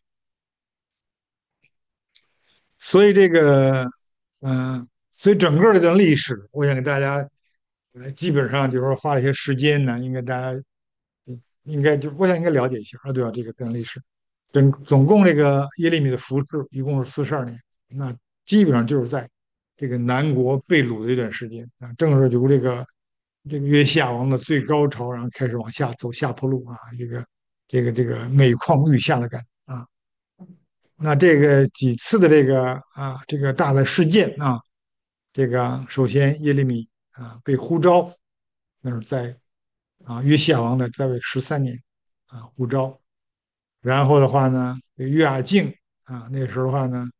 所以这个所以整个这段历史，我想给大家基本上就是说花了一些时间呢，应该大家应该就我想应该了解一下对吧？这段历史，总共这个耶利米的服饰一共是42年，那基本上就是在这个南国被掳的这段时间啊，正是由这个约西亚王的最高潮，然后开始往下走下坡路啊，这个每况愈下的感觉啊。那这个几次的这个大的事件啊，这个首先耶利米被呼召，那是在约西亚王的在位13年呼召，然后的话呢，约雅敬那时候的话呢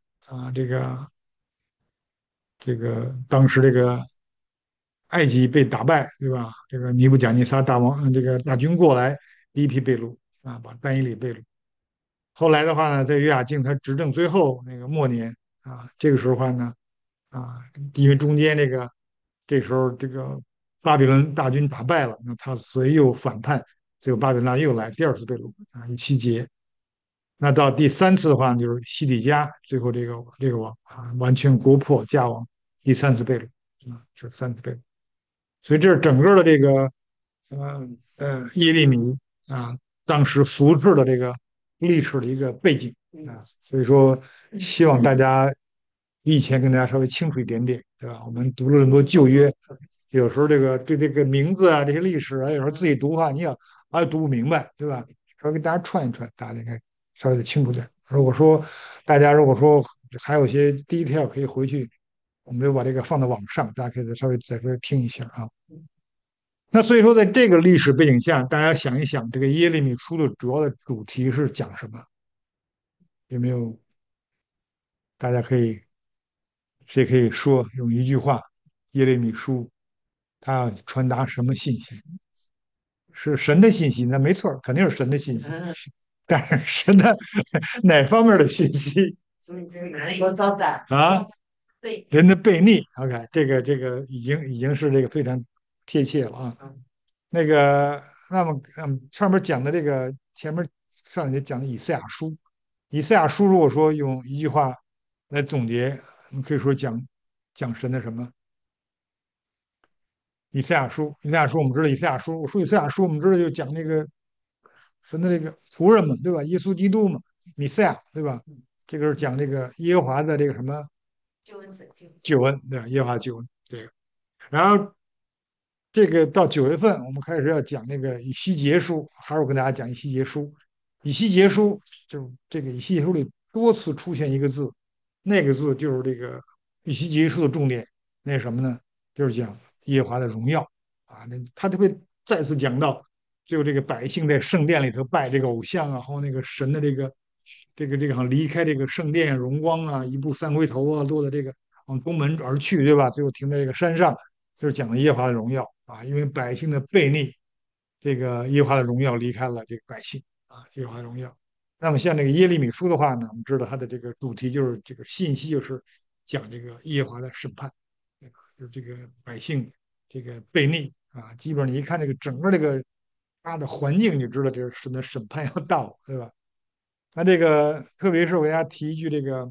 这个当时这个埃及被打败，对吧？这个尼布甲尼撒大王这个大军过来，第一批被掳把但以理被掳。后来的话呢，在约雅敬他执政最后那个末年这个时候的话呢啊，因为中间这时候这个巴比伦大军打败了，那他所以又反叛，最后巴比伦大军又来第二次被掳以七节。那到第3次的话，就是西底家最后这个王完全国破家亡，第3次被掳这3次被掳。所以这是整个的这个呃耶利米啊当时服饰的这个历史的一个背景所以说希望大家以前跟大家稍微清楚一点点，对吧？我们读了很多旧约，有时候这个对这个名字这些历史有时候自己读的话，你也读不明白，对吧？稍微给大家串一串，大家应该稍微的清楚点。大家如果说还有些 detail 可以回去，我们就把这个放到网上，大家可以再稍微听一下那所以说，在这个历史背景下，大家想一想，这个耶利米书的主要的主题是讲什么？有没有？大家可以谁可以说用一句话，耶利米书它要传达什么信息？是神的信息，那没错，肯定是神的信息。但是神的哪方面的信息所以这个人有招展， 啊？ 对， 人的悖逆，OK，这个已经是这个非常贴切了那个，那么上面讲的这个前面上节讲的以赛亚书，以赛亚书如果说用一句话来总结，你可以说讲神的什么？以赛亚书我们知道以赛亚书，我说以赛亚书我们知道就讲那个神的这个仆人嘛，对吧？耶稣基督嘛，弥赛亚，对吧？这个是讲这个耶和华的这个什么救恩拯救。 救恩，对吧？耶和华救恩，对。然后这个到9月份，我们开始要讲那个以西结书，还是我跟大家讲以西结书。以西结书就这个以西结书里多次出现一个字，那个字就是这个以西结书的重点，那是什么呢？就是讲耶和华的荣耀那他特别再次讲到，就这个百姓在圣殿里头拜这个偶像然后那个神的这个这个好像离开这个圣殿荣光啊，一步三回头啊，落在这个往东门而去，对吧？最后停在这个山上，就是讲的耶和华的荣耀啊，因为百姓的悖逆，这个耶和华的荣耀离开了这个百姓啊，耶和华的荣耀。那么像这个耶利米书的话呢，我们知道它的这个主题就是这个信息，就是讲这个耶和华的审判，就是这个百姓这个悖逆啊，基本上你一看这个整个这个大的环境，你就知道这是神的审判要到，对吧？那这个特别是我给大家提一句，这个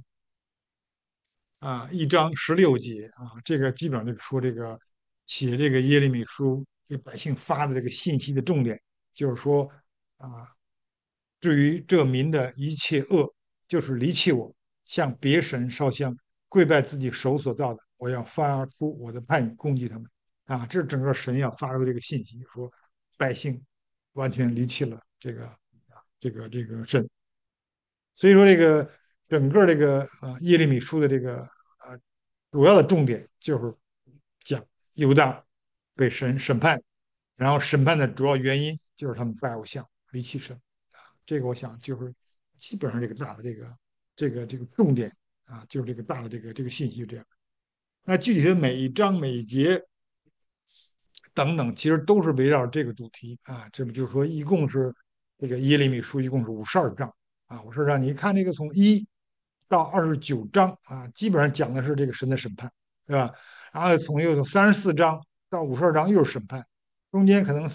1章16节这个基本上就是说这个写这个耶利米书给百姓发的这个信息的重点，就是说啊，至于这民的一切恶，就是离弃我，向别神烧香，跪拜自己手所造的，我要发出我的判语攻击他们啊！这是整个神要发出这个信息，说百姓完全离弃了这个神。所以说，这个整个这个耶利米书的这个主要的重点就是讲犹大被神审判，然后审判的主要原因就是他们拜偶像、离弃神。这个我想就是基本上这个大的这个重点就是这个大的这个信息这样。那具体的每一章每一节等等，其实都是围绕这个主题啊。这不就是说，一共是这个耶利米书一共是52章52章。你一看这个从1到29章基本上讲的是这个神的审判，对吧？然后又从34章到52章又是审判，中间可能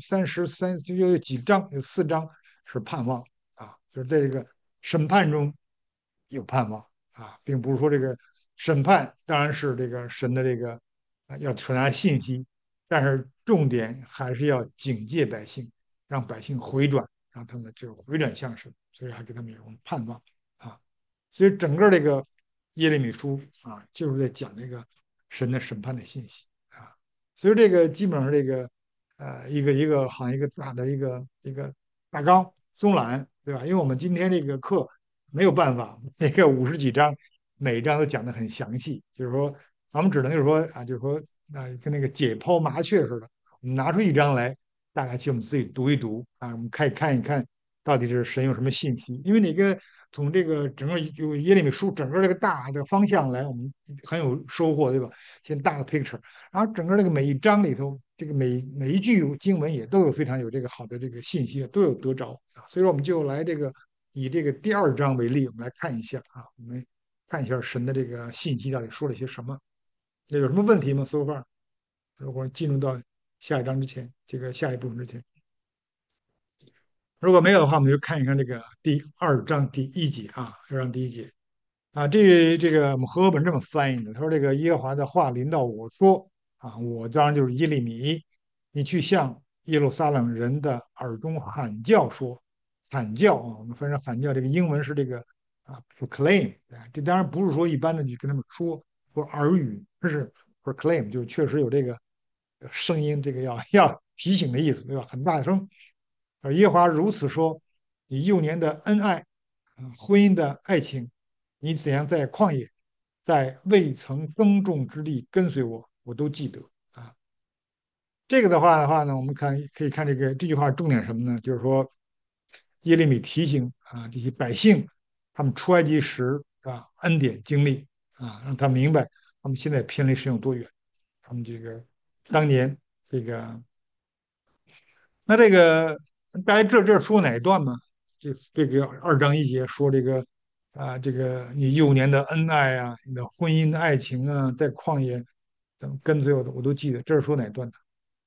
33就又有几章，有4章是盼望就是在这个审判中有盼望并不是说这个审判当然是这个神的这个要传达信息，但是重点还是要警戒百姓，让百姓回转，让他们就回转向神，所以还给他们有盼望啊。所以整个这个耶利米书就是在讲这个神的审判的信息所以这个基本上这个一个好像一个大的一个大纲松懒，对吧？因为我们今天这个课没有办法，那个50几章，每一章都讲的很详细，就是说咱们只能就是说就是说跟那个解剖麻雀似的，我们拿出一章来，大概去我们自己读一读我们看一看到底是神有什么信息，因为哪个从这个整个就耶利米书整个这个大的方向来，我们很有收获，对吧？先大的 picture。然后整个这个每一章里头，这个每一句经文也都有非常有这个好的这个信息，都有得着所以说我们就来这个以这个第2章为例，我们来看一下我们看一下神的这个信息到底说了些什么。那有什么问题吗？so far，如果进入到下一章之前，这个下一部分之前，如果没有的话，我们就看一看这个第2章第1节2章第1节。这个我们和合本这么翻译的，他说这个耶和华的话临到我说我当然就是耶利米，你去向耶路撒冷人的耳中喊叫说，喊叫我们翻成喊叫，这个英文是这个proclaim 这当然不是说一般的去跟他们说耳语，这是 proclaim，就确实有这个声音，这个要提醒的意思，对吧？很大声。耶和华如此说：你幼年的恩爱婚姻的爱情，你怎样在旷野，在未曾耕种之地跟随我，我都记得啊。这个的话呢，我们可以看这句话重点什么呢？就是说耶利米提醒这些百姓，他们出埃及时恩典经历让他明白他们现在偏离神有多远，他们这个当年这个这个大家这说哪一段吗？这个2章1节说这个这个你幼年的恩爱你的婚姻的爱情在旷野等跟随我都记得。这是说哪段的？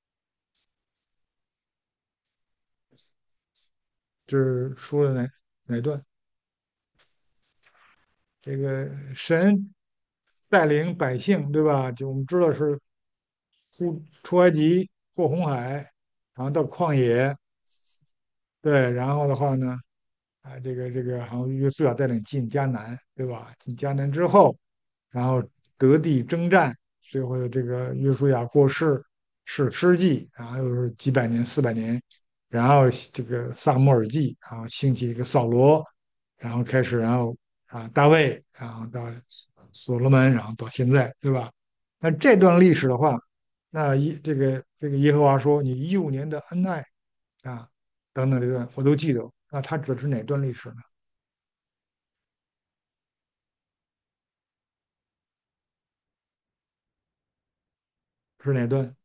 这是说的哪段？这个神带领百姓，对吧？就我们知道是出埃及过红海，然后到旷野，对，然后的话呢？这个好像约书亚带领进迦南，对吧？进迦南之后，然后得地征战，最后的这个约书亚过世，是诗记，然后又是几百年、400年，然后这个撒母耳记，然后兴起一个扫罗，然后开始，然后大卫，然后到所罗门，然后到现在，对吧？那这段历史的话，那这个耶和华说，你幼年的恩爱啊等等这段我都记得。那他指的是哪段历史呢？ 是哪段？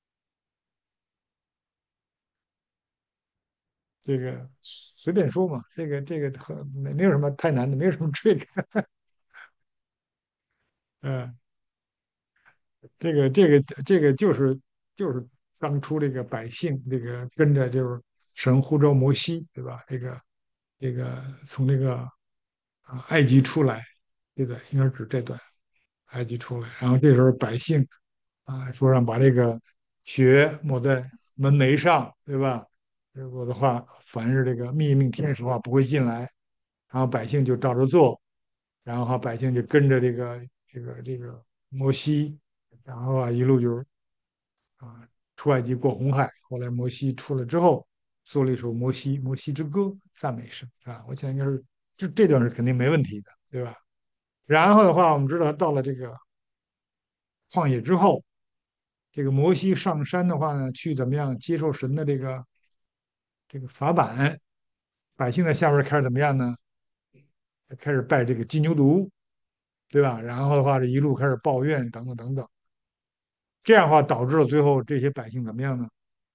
这个随便说嘛，这个没有什么太难的，没有什么 trick。嗯，这个就是当初这个百姓这个跟着就是神呼召摩西，对吧？这个从这个埃及出来，对的，应该是指这段埃及出来，然后这时候百姓说让把这个血抹在门楣上，对吧？如果的话，凡是这个灭命天使的话不会进来，然后百姓就照着做，然后百姓就跟着这个摩西，然后一路就是啊出埃及过红海。后来摩西出来之后，做了一首摩西之歌，赞美神啊。我想应该是这段是肯定没问题的，对吧？然后的话，我们知道到了这个旷野之后，这个摩西上山的话呢，去怎么样接受神的这个法版，百姓在下边开始怎么样呢？开始拜这个金牛犊，对吧？然后的话，这一路开始抱怨等等等等，这样的话导致了最后这些百姓怎么样呢？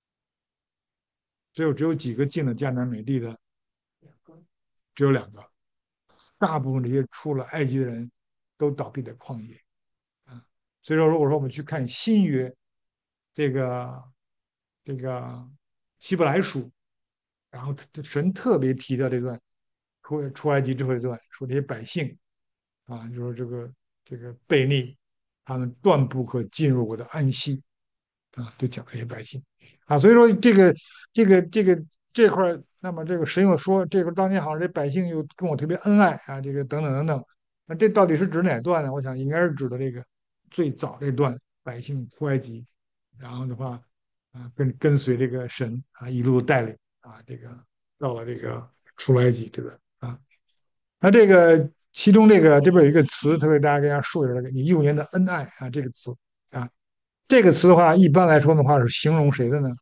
最后只有几个进了迦南美地的，只有2个，大部分这些出了埃及的人都倒闭在旷野啊。所以说，如果说我们去看新约这个希伯来书，然后神特别提到这段出埃及之后这段，说这些百姓就说这个悖逆，他们断不可进入我的安息就讲这些百姓所以说这个这块儿，那么这个神又说，这个当年好像这百姓又跟我特别恩爱这个等等等等，那这到底是指哪段呢？我想应该是指的这个最早这段百姓出埃及，然后的话跟随这个神一路带领这个到了这个出埃及，对吧？那这个其中这边有一个词，特别大家跟大家说一下，你幼年的恩爱这个词啊，这个词的话，一般来说的话是形容谁的呢？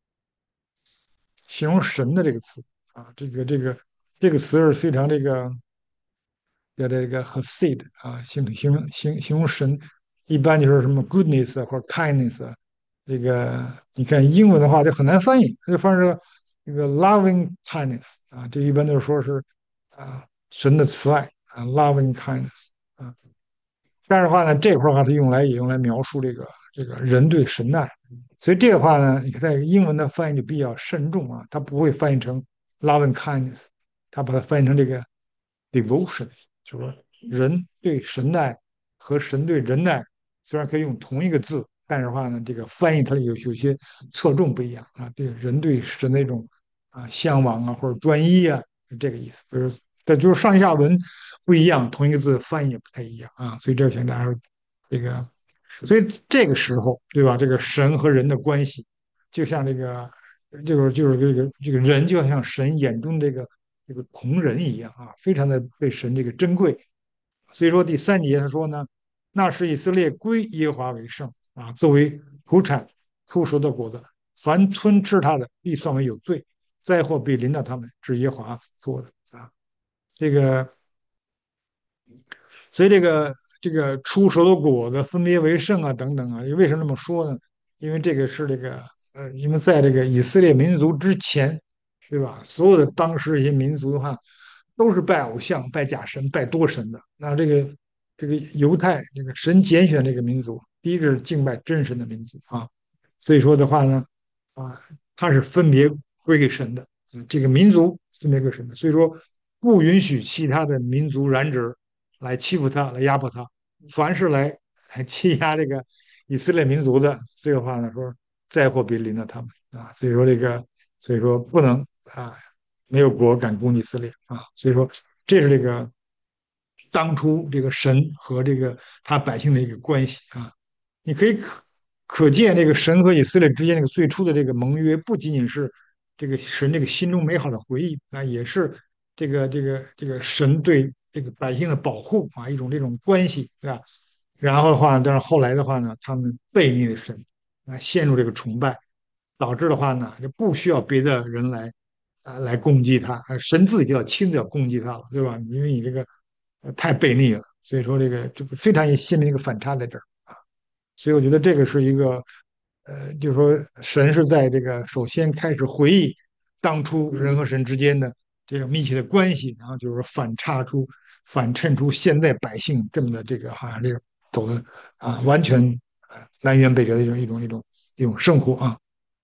形容神的这个词这个词是非常叫这个 Hasid 形容神，一般就是什么 goodness 或者 kindness 这个你看英文的话就很难翻译，就翻译成这个 loving kindness 这一般都是说是神的慈爱loving kindness 啊。但是的话呢，这块儿的话它也用来描述这个人对神的爱，所以这个话呢，你看在英文的翻译就比较慎重它不会翻译成 love and kindness，它把它翻译成这个 devotion，就是说人对神的爱和神对人的爱虽然可以用同一个字，但是的话呢，这个翻译它有些侧重不一样对人对神的那种向往或者专一是这个意思，就是这就是上下文不一样，同一个字翻译也不太一样所以这请大家这个，所以这个时候对吧？这个神和人的关系，就像就是这个人就像神眼中这个同人一样非常的被神这个珍贵。所以说第3节他说呢，那是以色列归耶和华为圣作为土产出熟的果子，凡吞吃它的，必算为有罪，灾祸必临到他们，是耶和华做的这个，所以这个出熟的果子分别为圣等等为什么这么说呢？因为这个是因为在这个以色列民族之前，对吧？所有的当时一些民族的话，都是拜偶像、拜假神、拜多神的。那这个犹太这个神拣选这个民族，第一个是敬拜真神的民族所以说的话呢，啊，它是分别归给神的，这个民族分别归神的，所以说不允许其他的民族染指来欺负他，来压迫他。凡是来欺压这个以色列民族的，这个话呢说灾祸必临到他们所以说所以说不能没有国敢攻以色列所以说这是这个当初这个神和这个他百姓的一个关系你可以可见这个神和以色列之间这个最初的这个盟约，不仅仅是这个神这个心中美好的回忆也是这个神对这个百姓的保护一种这种关系，对吧？然后的话，但是后来的话呢，他们背逆了神陷入这个崇拜，导致的话呢，就不需要别的人来攻击他，神自己就要亲自要攻击他了，对吧？因为你这个太悖逆了，所以说这个非常鲜明的一个反差在这儿。 所以我觉得这个是一个，就是说神是在这个首先开始回忆当初人和神之间的这种密切的关系，然后就是反衬出现在百姓这么的这个好像这个走的完全南辕北辙的一种生活啊。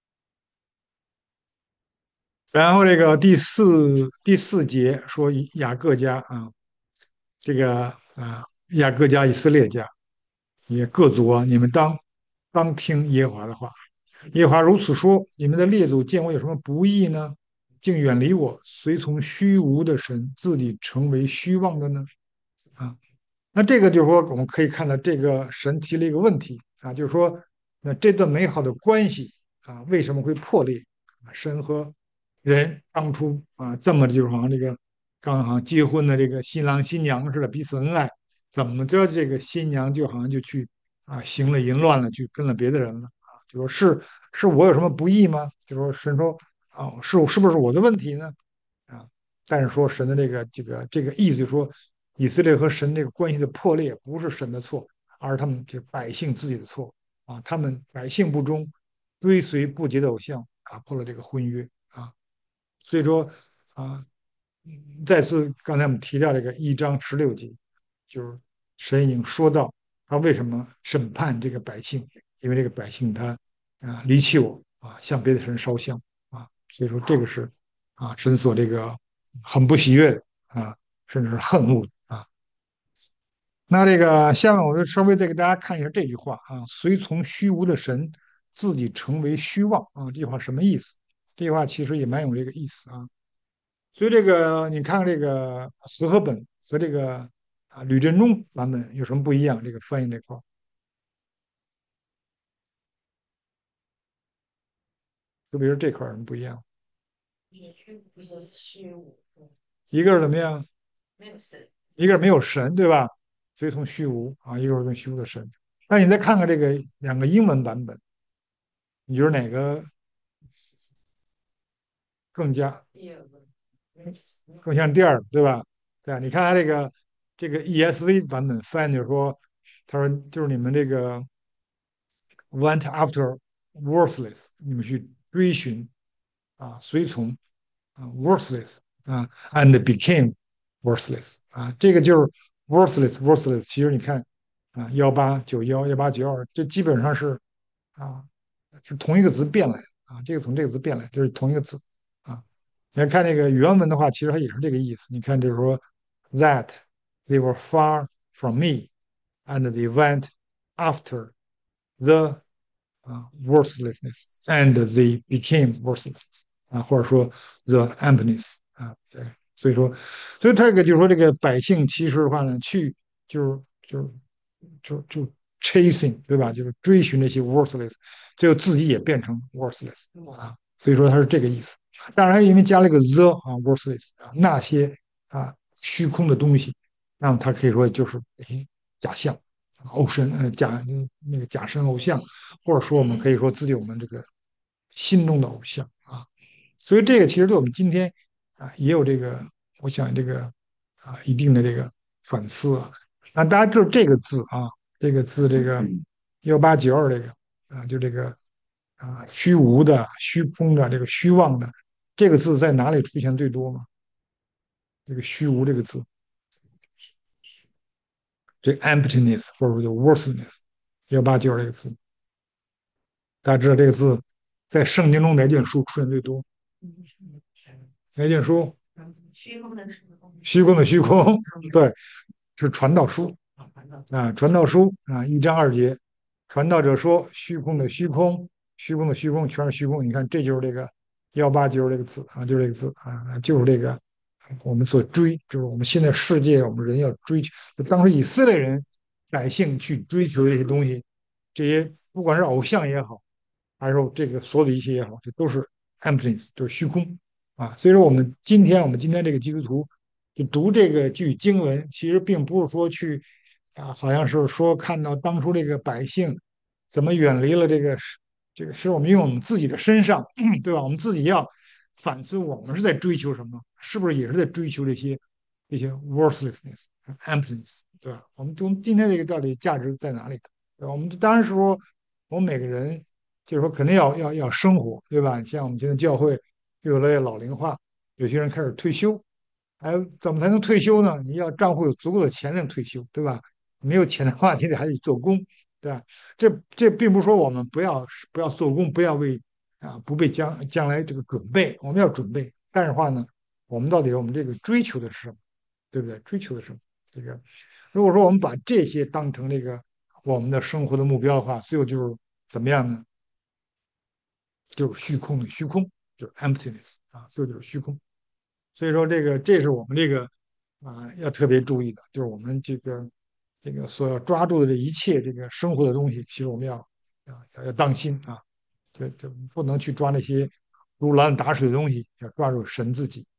然后这个第四节说雅各家这个雅各家以色列家也各族啊，你们当听耶和华的话。耶和华如此说：你们的列祖见我有什么不义呢？竟远离我，随从虚无的神，自己成为虚妄的呢？啊，那这个就是说，我们可以看到这个神提了一个问题就是说，那这段美好的关系为什么会破裂？神和人当初这么就是好像这个刚好结婚的这个新郎新娘似的，彼此恩爱，怎么着这个新娘就好像就去行了淫乱了，去跟了别的人了就说是我有什么不义吗？就说神说是不是我的问题呢？啊，但是说神的这个意思就是说，以色列和神这个关系的破裂不是神的错，而是他们这百姓自己的错他们百姓不忠，追随不洁的偶像，打破了这个婚约所以说啊，再次刚才我们提到这个1章16节，就是神已经说到他为什么审判这个百姓，因为这个百姓他离弃我向别的神烧香所以说这个是神所这个很不喜悦的甚至是恨恶的那这个下面我就稍微再给大家看一下这句话随从虚无的神，自己成为虚妄这句话什么意思？这句话其实也蛮有这个意思所以这个你看这个和合本和这个吕振中版本有什么不一样？这个翻译这块就比如这块有什么不一样？ 不是虚无， 一个是怎么样？ 没有神。 一个是没有神，对吧？随从虚无一个是跟虚无的神。那你再看看这个两个英文版本，你觉得哪个更加第二个， 更像第二个，对吧？对啊，你看它这个 ESV 版本翻译就是说，他说就是你们这个 went after worthless，你们去追寻随从worthless and became worthless 这个就是 worthless。其实你看1891、1892，这基本上啊是同一个字变来的这个从这个字变来，就是同一个字啊。你要看那个原文的话，其实它也是这个意思。你看，就是说 that they were far from me and they went after the worthlessness and they became worthless 或者说 the emptiness 对，所以这个就是说这个百姓其实的话呢，去就是就是就 chasing 对吧？就是追寻那些 worthless，最后自己也变成 worthless 所以说它是这个意思。当然，因为加了个 the worthless 那些虚空的东西，那么它可以说就是假象、偶神那个假神偶像，或者说我们可以说自己我们这个心中的偶像所以这个其实对我们今天也有这个，我想这个一定的这个反思那大家知道这个字这个字这个1892这个就这个虚无的、虚空的、这个虚妄的这个字在哪里出现最多吗？这个虚无这个字，这 emptiness 或者说叫 worthlessness，1892这个字，大家知道这个字在圣经中哪卷书出现最多？哪卷书？ 虚空的虚空， 虚空的虚空，对，是传道书传道书1章2节，传道者说虚空的虚空，虚空的虚空全是虚空。你看，这就是这个1890这个字就是这个字就是这个我们所追，就是我们现在世界我们人要追求，就当时以色列人百姓去追求这些东西，这些不管是偶像也好，还是说这个所有的一切也好，这都是 emptiness，就是虚空所以说我们今天这个基督徒就读这个句经文，其实并不是说去好像是说看到当初这个百姓怎么远离了这个，是我们用我们自己的身上，对吧？我们自己要反思，我们是在追求什么？是不是也是在追求这些 worthlessness、emptiness，对吧？我们今天这个到底价值在哪里？ 对吧？我们当然是说，我们每个人就是说肯定要生活，对吧？像我们现在教会越来越老龄化，有些人开始退休，哎，怎么才能退休呢？你要账户有足够的钱才能退休，对吧？没有钱的话，你得还得做工，对吧？这并不是说我们不要做工，不要为不被将来这个准备，我们要准备。但是话呢，我们到底我们这个追求的是什么，对不对？追求的是什么？这个如果说我们把这些当成这个我们的生活的目标的话，最后就是怎么样呢？就是虚空的虚空，就是 emptiness 啊，最后就是虚空。所以说这是我们这个要特别注意的，就是我们这个所要抓住的这一切这个生活的东西，其实我们要当心啊，就不能去抓那些如篮打水的东西，要抓住神自己。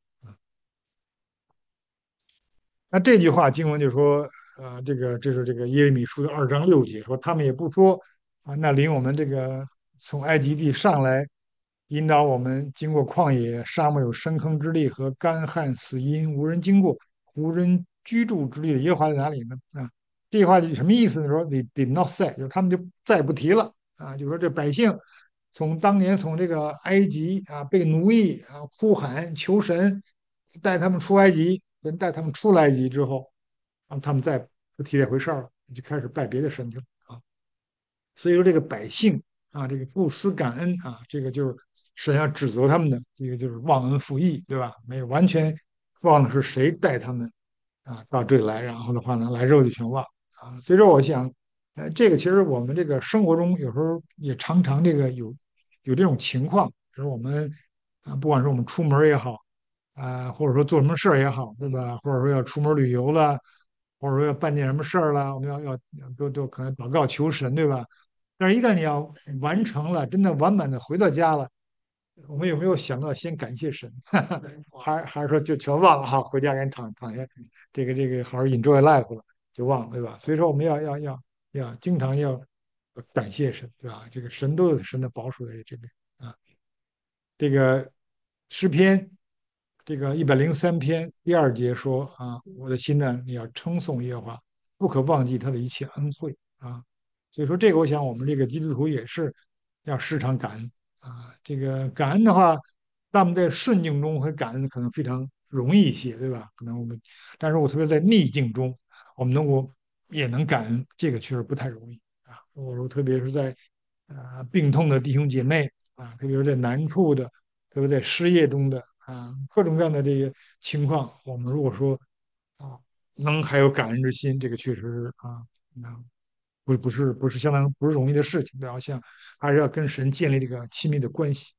那这句话经文就说，这是这个耶利米书的2章6节说，他们也不说那领我们这个从埃及地上来，引导我们经过旷野、沙漠有深坑之地和干旱死荫，无人经过、无人居住之地的耶和华在哪里呢？这句话就什么意思呢？说 they did not say，就是他们就再也不提了就说这百姓从当年从这个埃及被奴役呼喊求神带他们出埃及，跟带他们出来埃及之后，他们再不提这回事儿了，就开始拜别的神去了啊。所以说这个百姓这个不思感恩这个就是神要指责他们的，这个就是忘恩负义，对吧？没有完全忘了是谁带他们到这里来，然后的话呢，来之后就全忘所以说我想，这个其实我们这个生活中有时候也常常这个有这种情况，就是我们不管是我们出门也好或者说做什么事儿也好，对吧？或者说要出门旅游了，或者说要办件什么事儿了，我们要都可能祷告求神，对吧？但是，一旦你要完成了，真的完满的回到家了，我们有没有想到先感谢神？还是说就全忘了哈？回家赶紧躺下，这个好好 enjoy life 了，就忘了，对吧？所以说我们要经常要感谢神，对吧？这个神都有神的保守在这边啊。这个诗篇这个103篇第2节说我的心呢，你要称颂耶和华，不可忘记他的一切恩惠所以说这个，我想我们这个基督徒也是要时常感恩这个感恩的话，咱们在顺境中和感恩可能非常容易一些，对吧？可能我们，但是我特别在逆境中，我们能够也能感恩，这个确实不太容易我说，特别是在病痛的弟兄姐妹特别是在难处的，特别在失业中的各种各样的这个情况，我们如果说啊能还有感恩之心，这个确实那不是相当不是容易的事情，对吧？像还是要跟神建立这个亲密的关系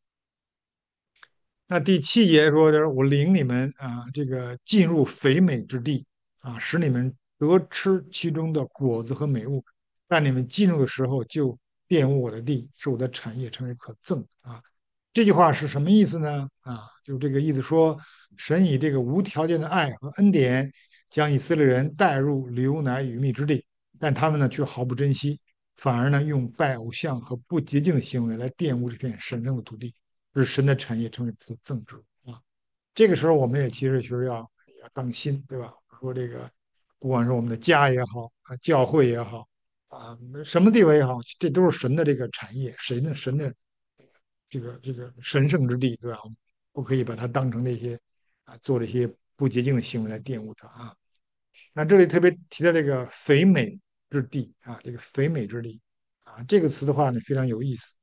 那第7节说的，我领你们这个进入肥美之地使你们得吃其中的果子和美物，但你们进入的时候就玷污我的地，使我的产业成为可憎这句话是什么意思呢？就是这个意思说，神以这个无条件的爱和恩典，将以色列人带入流奶与蜜之地，但他们呢却毫不珍惜，反而呢用拜偶像和不洁净的行为来玷污这片神圣的土地。使神的产业成为可增值这个时候，我们也其实要当心，对吧？说这个，不管是我们的家也好教会也好什么地方也好，这都是神的这个产业，神的这个神圣之地，对吧？我们不可以把它当成那些做这些不洁净的行为来玷污它那这里特别提到这个肥美之地这个肥美之地这个词的话呢非常有意思。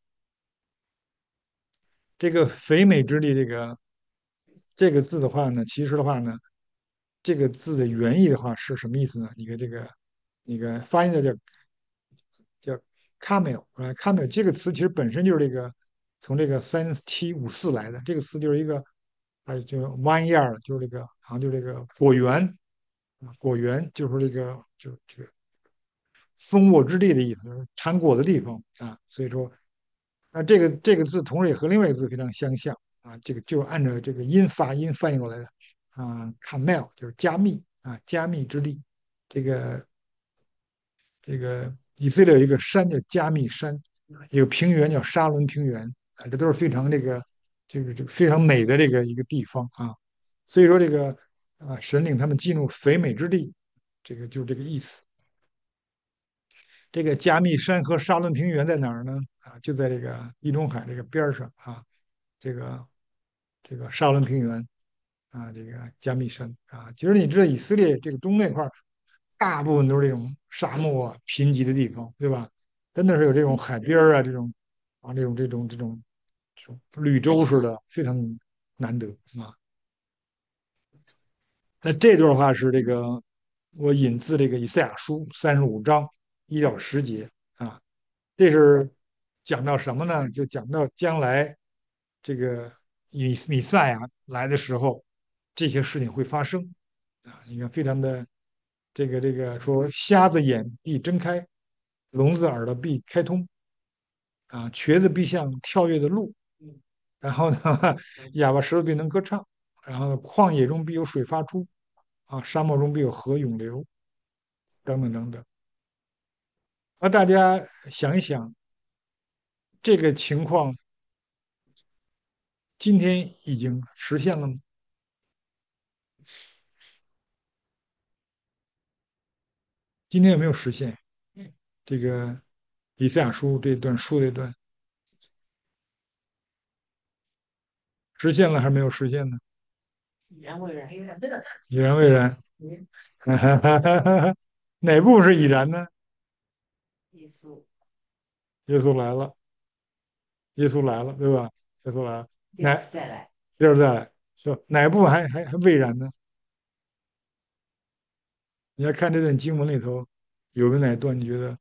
这个肥美之地，这个字的话呢，其实的话呢，这个字的原意的话是什么意思呢？你看那个发音的叫 camel camel 这个词其实本身就是从这个3754来的，这个词就是一个就是 vineyard，就是好像就是这个果园果园就是这个这个蜂窝之地的意思，就是产果的地方所以说这个字同时也和另外一个字非常相像这个就是按照这个发音翻译过来的camel 就是加密加密之地。这个以色列有一个山叫加密山，有平原叫沙伦平原这都是非常这个非常美的一个地方所以说这个神领他们进入肥美之地，这个就是这个意思。 这个加密山和沙伦平原在哪儿呢？啊，就在这个地中海这个边儿上啊，这个沙伦平原啊，这个加密山啊。其实你知道以色列这个中那块儿，大部分都是这种沙漠啊、贫瘠的地方，对吧？真的是有这种海边儿啊，这种绿洲似的，非常难得啊。那这段话是这个我引自这个以赛亚书35章1到10节啊，这是讲到什么呢？就讲到将来这个米赛亚来的时候，这些事情会发生啊。你看，非常的这个说，瞎子眼必睁开，聋子耳朵必开通啊，瘸子必像跳跃的鹿，然后呢，哑巴舌头必能歌唱，然后旷野中必有水发出啊，沙漠中必有河涌流，等等等等。那大家想一想，这个情况今天已经实现了吗？今天有没有实现？这个以赛亚书这段实现了还是没有实现呢？ 已然未然。 已然未然。哪部分是已然呢？ 耶稣耶稣来了，耶稣来了，对吧？耶稣来了， 第二哪次再来， 第二再来，是哪部分还未然呢？你要看这段经文里头有没有哪段你觉得？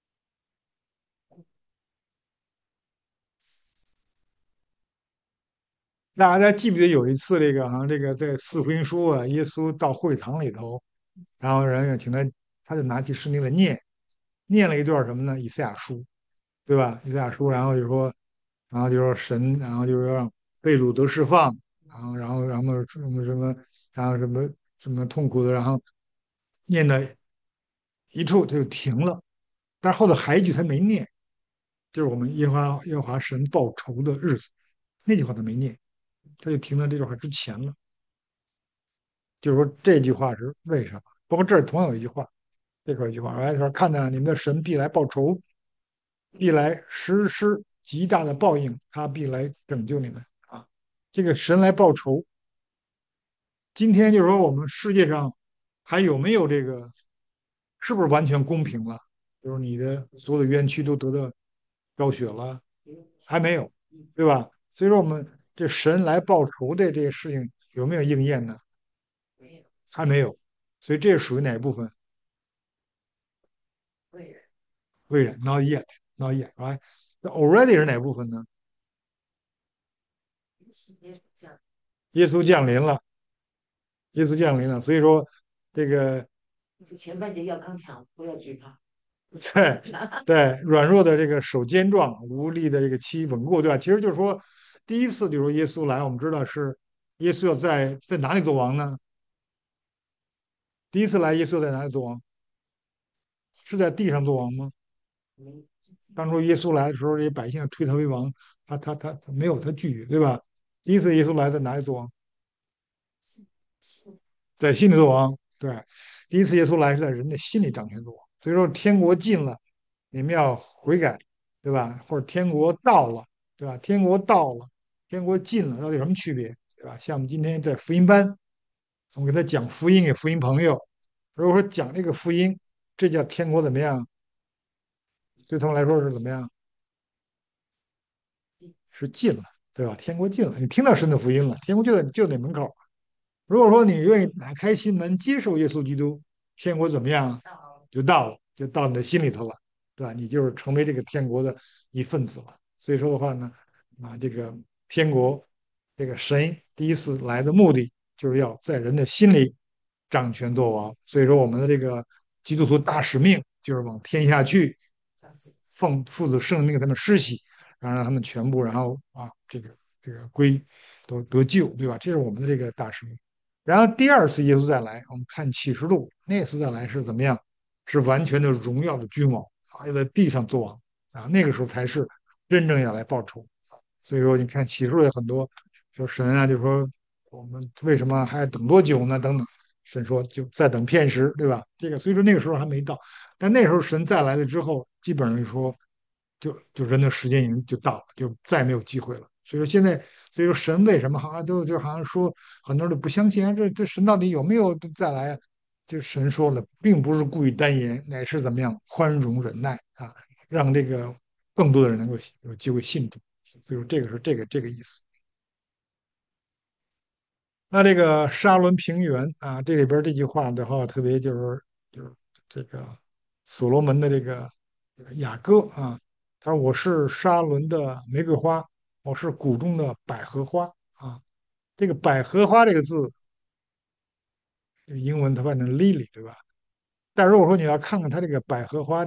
大家记不记得有一次这个好像这个在四福音书啊，耶稣到会堂里头，然后人家请他，他就拿起圣经来念了一段什么呢？以赛亚书，对吧？以赛亚书，然后就说神，然后就是要让被掳得释放，然后什么，然后什么痛苦的，然后念到一处他就停了，但是后头还一句他没念，就是我们耶和华神报仇的日子，那句话他没念，他就停在这句话之前了。就是说这句话是为什么？包括这儿同样有一句话，这块一句话，他说看到你们的神必来报仇，必来实施极大的报应，他必来拯救你们啊！这个神来报仇，今天就是说我们世界上还有没有这个，是不是完全公平了？就是你的所有的冤屈都得到昭雪了，还没有，对吧？所以说我们这神来报仇的这个事情有没有应验呢？ 没有还没有，所以这是属于哪一部分？ 未然。 未然，not yet，not yet，right？那 already 是哪部分呢？ 耶稣这样， 耶稣降临了，耶稣降临了，所以说这个就是前半节要刚强，不要惧怕。 在在软弱的这个手坚壮，无力的这个膝稳固，对吧？其实就是说，第一次，比如说耶稣来，我们知道是耶稣要在哪里做王呢？第一次来，耶稣在哪里做王？是在地上做王吗？ 没当初耶稣来的时候，这些百姓推他为王，他没有，他拒绝，对吧？第一次耶稣来在哪里做王？在心里做王。对，第一次耶稣来是在人的心里掌权做王。所以说，天国近了，你们要悔改，对吧？或者天国到了，对吧？天国到了，天国近了，到底有什么区别，对吧？像我们今天在福音班，我们给他讲福音给福音朋友，如果说讲这个福音，这叫天国怎么样？对他们来说是怎么样？是近了，对吧？天国近了，你听到神的福音了，天国就在门口。如果说你愿意打开心门接受耶稣基督，天国怎么样？ 到就到了，就到你的心里头了，对吧？你就是成为这个天国的一份子了。所以说的话呢，这个天国，这个神第一次来的目的，就是要在人的心里掌权作王。所以说，我们的这个基督徒大使命就是往天下去， 上次奉父子圣灵给他们施洗，然后让他们全部，然后这个归都得救，对吧？这是我们的这个大使命。然后第二次耶稣再来，我们看启示录，那次再来是怎么样？是完全的荣耀的君王啊，要在地上作王啊，那个时候才是真正要来报仇。所以说，你看启示录有很多，说神啊，就说我们为什么还要等多久呢？等等， 神说就在等片时，对吧？这个所以说那个时候还没到，但那时候神再来了之后，基本上说就人的时间已经就到了，就再也没有机会了。所以说现在，所以说神为什么好像就好像说很多人都不相信啊，这神到底有没有再来啊？就是神说了，并不是故意单言，乃是怎么样宽容忍耐啊，让这个更多的人能够有机会信主。所以说这个是这个意思。那这个沙伦平原啊，这里边这句话的话，特别就是这个所罗门的这个雅歌啊，他说我是沙伦的玫瑰花，我是谷中的百合花啊。这个百合花这个字，这个英文它翻成 lily 对吧？但如果说你要看看它这个百合花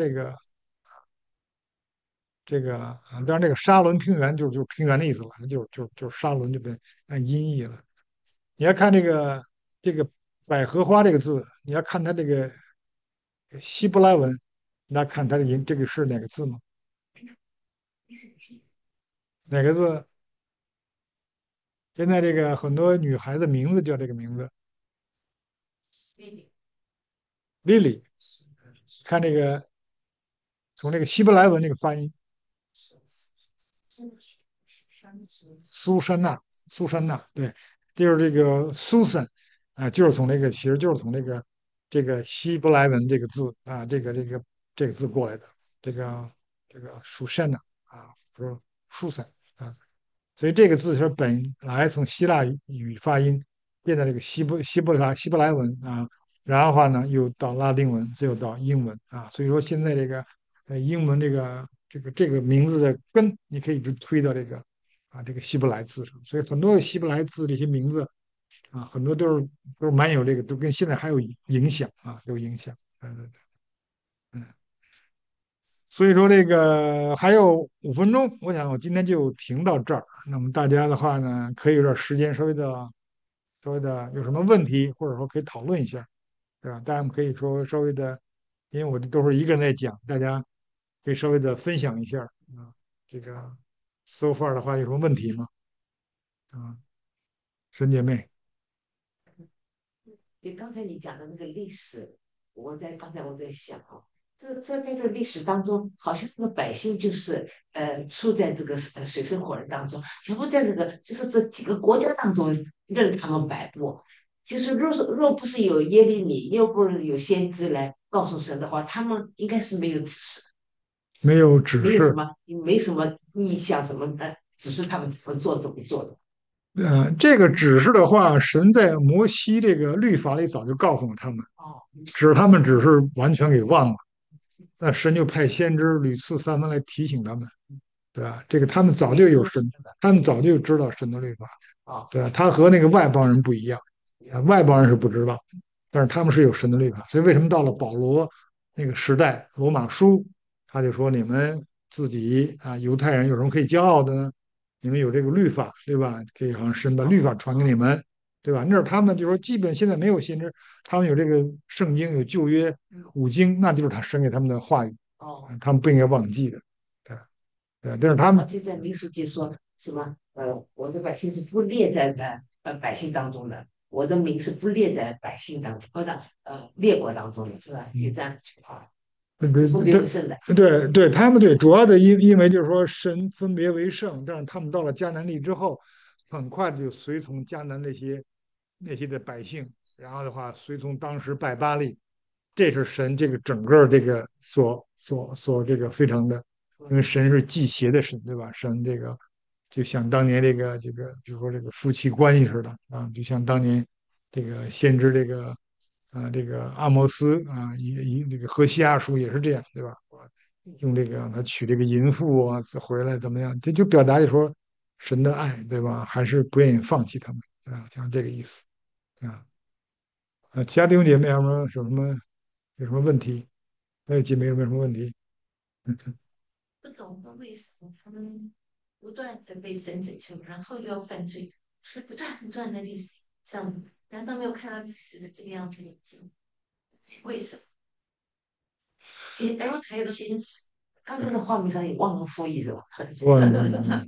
这个当然这个沙伦平原就是平原的意思了，就是沙伦这边按音译了。你要看这个百合花这个字，你要看它这个希伯来文，那看它这个是哪个字吗？哪个字？现在这个很多女孩子名字叫这个名字，Lily。看这个从这个希伯来文这个发音，苏珊娜，苏珊娜，对，就是这个 Susan 啊，就是从那个其实就是从这个希伯来文这个字啊，这个字过来的，这个属珊娜啊，不是 Susan 啊。所以这个字是本来从希腊语发音变成这个希伯来文啊，然后的话呢又到拉丁文，再又到英文啊，所以说现在这个英文这个名字的根，你可以一直推到这个希伯来字上，所以很多希伯来字这些名字啊，很多都是蛮有这个，都跟现在还有影响啊，有影响。对。嗯。所以说这个还有5分钟，我想我今天就停到这儿。那么大家的话呢，可以有点时间稍微的有什么问题，或者说可以讨论一下，对吧？大家可以说稍微的，因为我这都是一个人在讲，大家可以稍微的分享一下啊。这个 so far 的话有什么问题吗？啊，沈姐妹。 就刚才你讲的那个历史，刚才我在想啊，在这个历史当中，好像这个百姓就是处在这个水深火热当中，全部在这个就是这几个国家当中任他们摆布。就是若不是有耶利米，又不是有先知来告诉神的话，他们应该是没有指示， 没有指示。 没有什么没什么意向什么的，指示他们怎么做的。 这个指示的话，神在摩西这个律法里早就告诉了他们， 哦， 他们只是完全给忘了。那神就派先知屡次三番来提醒他们，对吧？这个他们早没有就有神， 说是的。 他们早就知道神的律法， 哦， 对吧？他和那个外邦人不一样，外邦人是不知道，但是他们是有神的律法。所以为什么到了保罗那个时代，罗马书他就说你们自己啊，犹太人有什么可以骄傲的呢？你们有这个律法，对吧？可以让神把律法传给你们，对吧？那是他们就说，基本现在没有先知，他们有这个圣经，有旧约五经，那就是他神给他们的话语， 哦， 他们不应该忘记的，对对。但是他们而且在民书记说什么？我的百姓是不列在百姓当中的，我的名是不列在百姓当中，列国当中的，是吧？有这样的情况， 对是分别为圣的。 对，他们对主要的因为就是说神分别为圣，但是他们到了迦南地之后，很快就随从迦南那些的百姓，然后的话随从当时拜巴力，这是神这个整个这个所这个非常的，因为神是祭邪的神，对吧？神这个就像当年这个，比如说这个夫妻关系似的啊，就像当年这个先知这个阿摩斯啊，这个何西阿书也是这样，对吧？用这个他娶这个淫妇啊，回来怎么样？这就表达就说神的爱，对吧？还是不愿意放弃他们啊，像这个意思啊。其他弟兄姐妹有什么问题？还有姐妹有没有什么问题？ 不懂得为什么他们不断的被神拯救，然后又要犯罪，是不断的历史上，难道没有看到历史的这个样子眼睛？为什么？而且还有先知， 刚才的画面上有忘恩负义是吧？ 我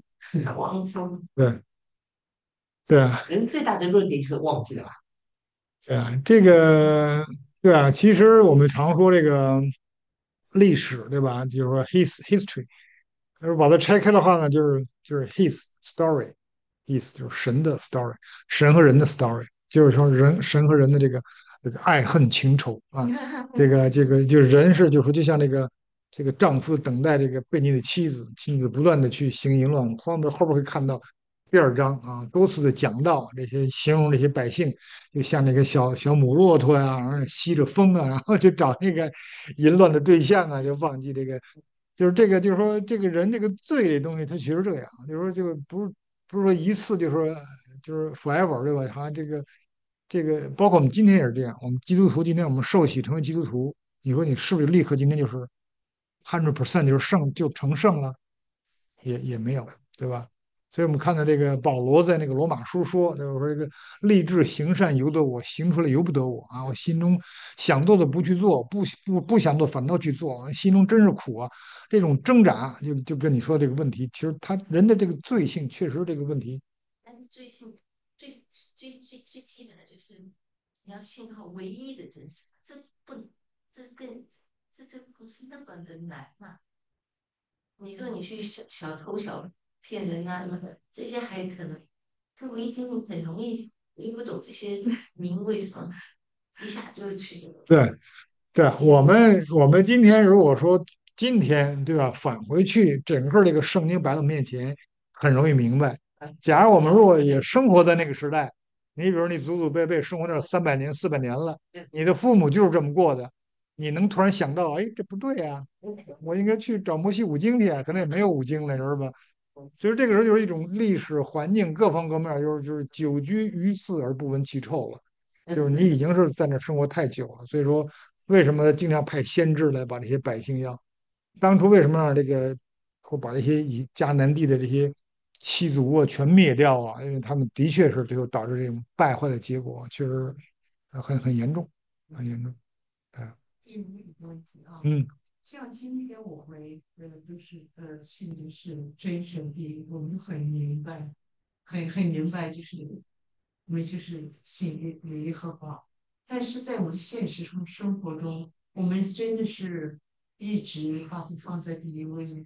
忘恩负义， 对对啊。 人最大的弱点就是忘记了吧？ 对啊，这个对啊，其实我们常说这个历史，对吧？就是说 history，就是把它拆开的话呢，就是 his story，his 就是神的 story，神和人的 story，就是说神和人的这个爱恨情仇啊，这个就是人是就是说就像这个丈夫等待这个背逆的妻子不断的去行淫乱，后边会看到第2章啊，多次的讲到这些形容这些百姓，就像那个小小母骆驼呀、然后吸着风啊，然后去找那个淫乱的对象啊，就忘记这个，就是这个，就是说这个人这个罪这东西，他确实这样，就是说这个不是说一次就说就是 forever 对吧？好像这个包括我们今天也是这样，我们基督徒今天我们受洗成为基督徒，你说你是不是立刻今天就是 100% 就是就成圣了？也没有，对吧？所以我们看到这个保罗在那个罗马书说，对吧？说这个立志行善由得我，行出来由不得我啊！我心中想做的不去做，不想做反倒去做，心中真是苦啊！这种挣扎，就跟你说的这个问题，其实他人的这个罪性确实这个问题， 但是最基本的就是你要信靠唯一的真神，这更这不是那么的难嘛？你说你去小偷小骗人啊什么的，这些还可能，可唯一真的很容易，你不懂这些名为什么一下就会去对，对，我记住。 们我们今天如果说今天对吧，返回去整个这个圣经摆在我们面前，很容易明白。假如我们如果也生活在那个时代，你比如你祖祖辈辈生活那300年、400年了，你的父母就是这么过的，你能突然想到，哎，这不对呀，我应该去找摩西五经去啊，可能也没有五经了，是吧？其实这个时候就是一种历史环境各方各面，就是久居于斯而不闻其臭了。就是你已经是在那生活太久了，所以说为什么经常派先知来把这些百姓要？当初为什么让这个或把这些以迦南地的这些七族啊全灭掉啊？因为他们的确是最后导致这种败坏的结果，确实很严重，很严重。啊， 有一个问题啊， 嗯， 像今天我们就是信的是真神第一，我们很明白，很明白，就是我们就是信耶和华，但是在我们现实中生活中，我们真的是一直把它放在第一位吗？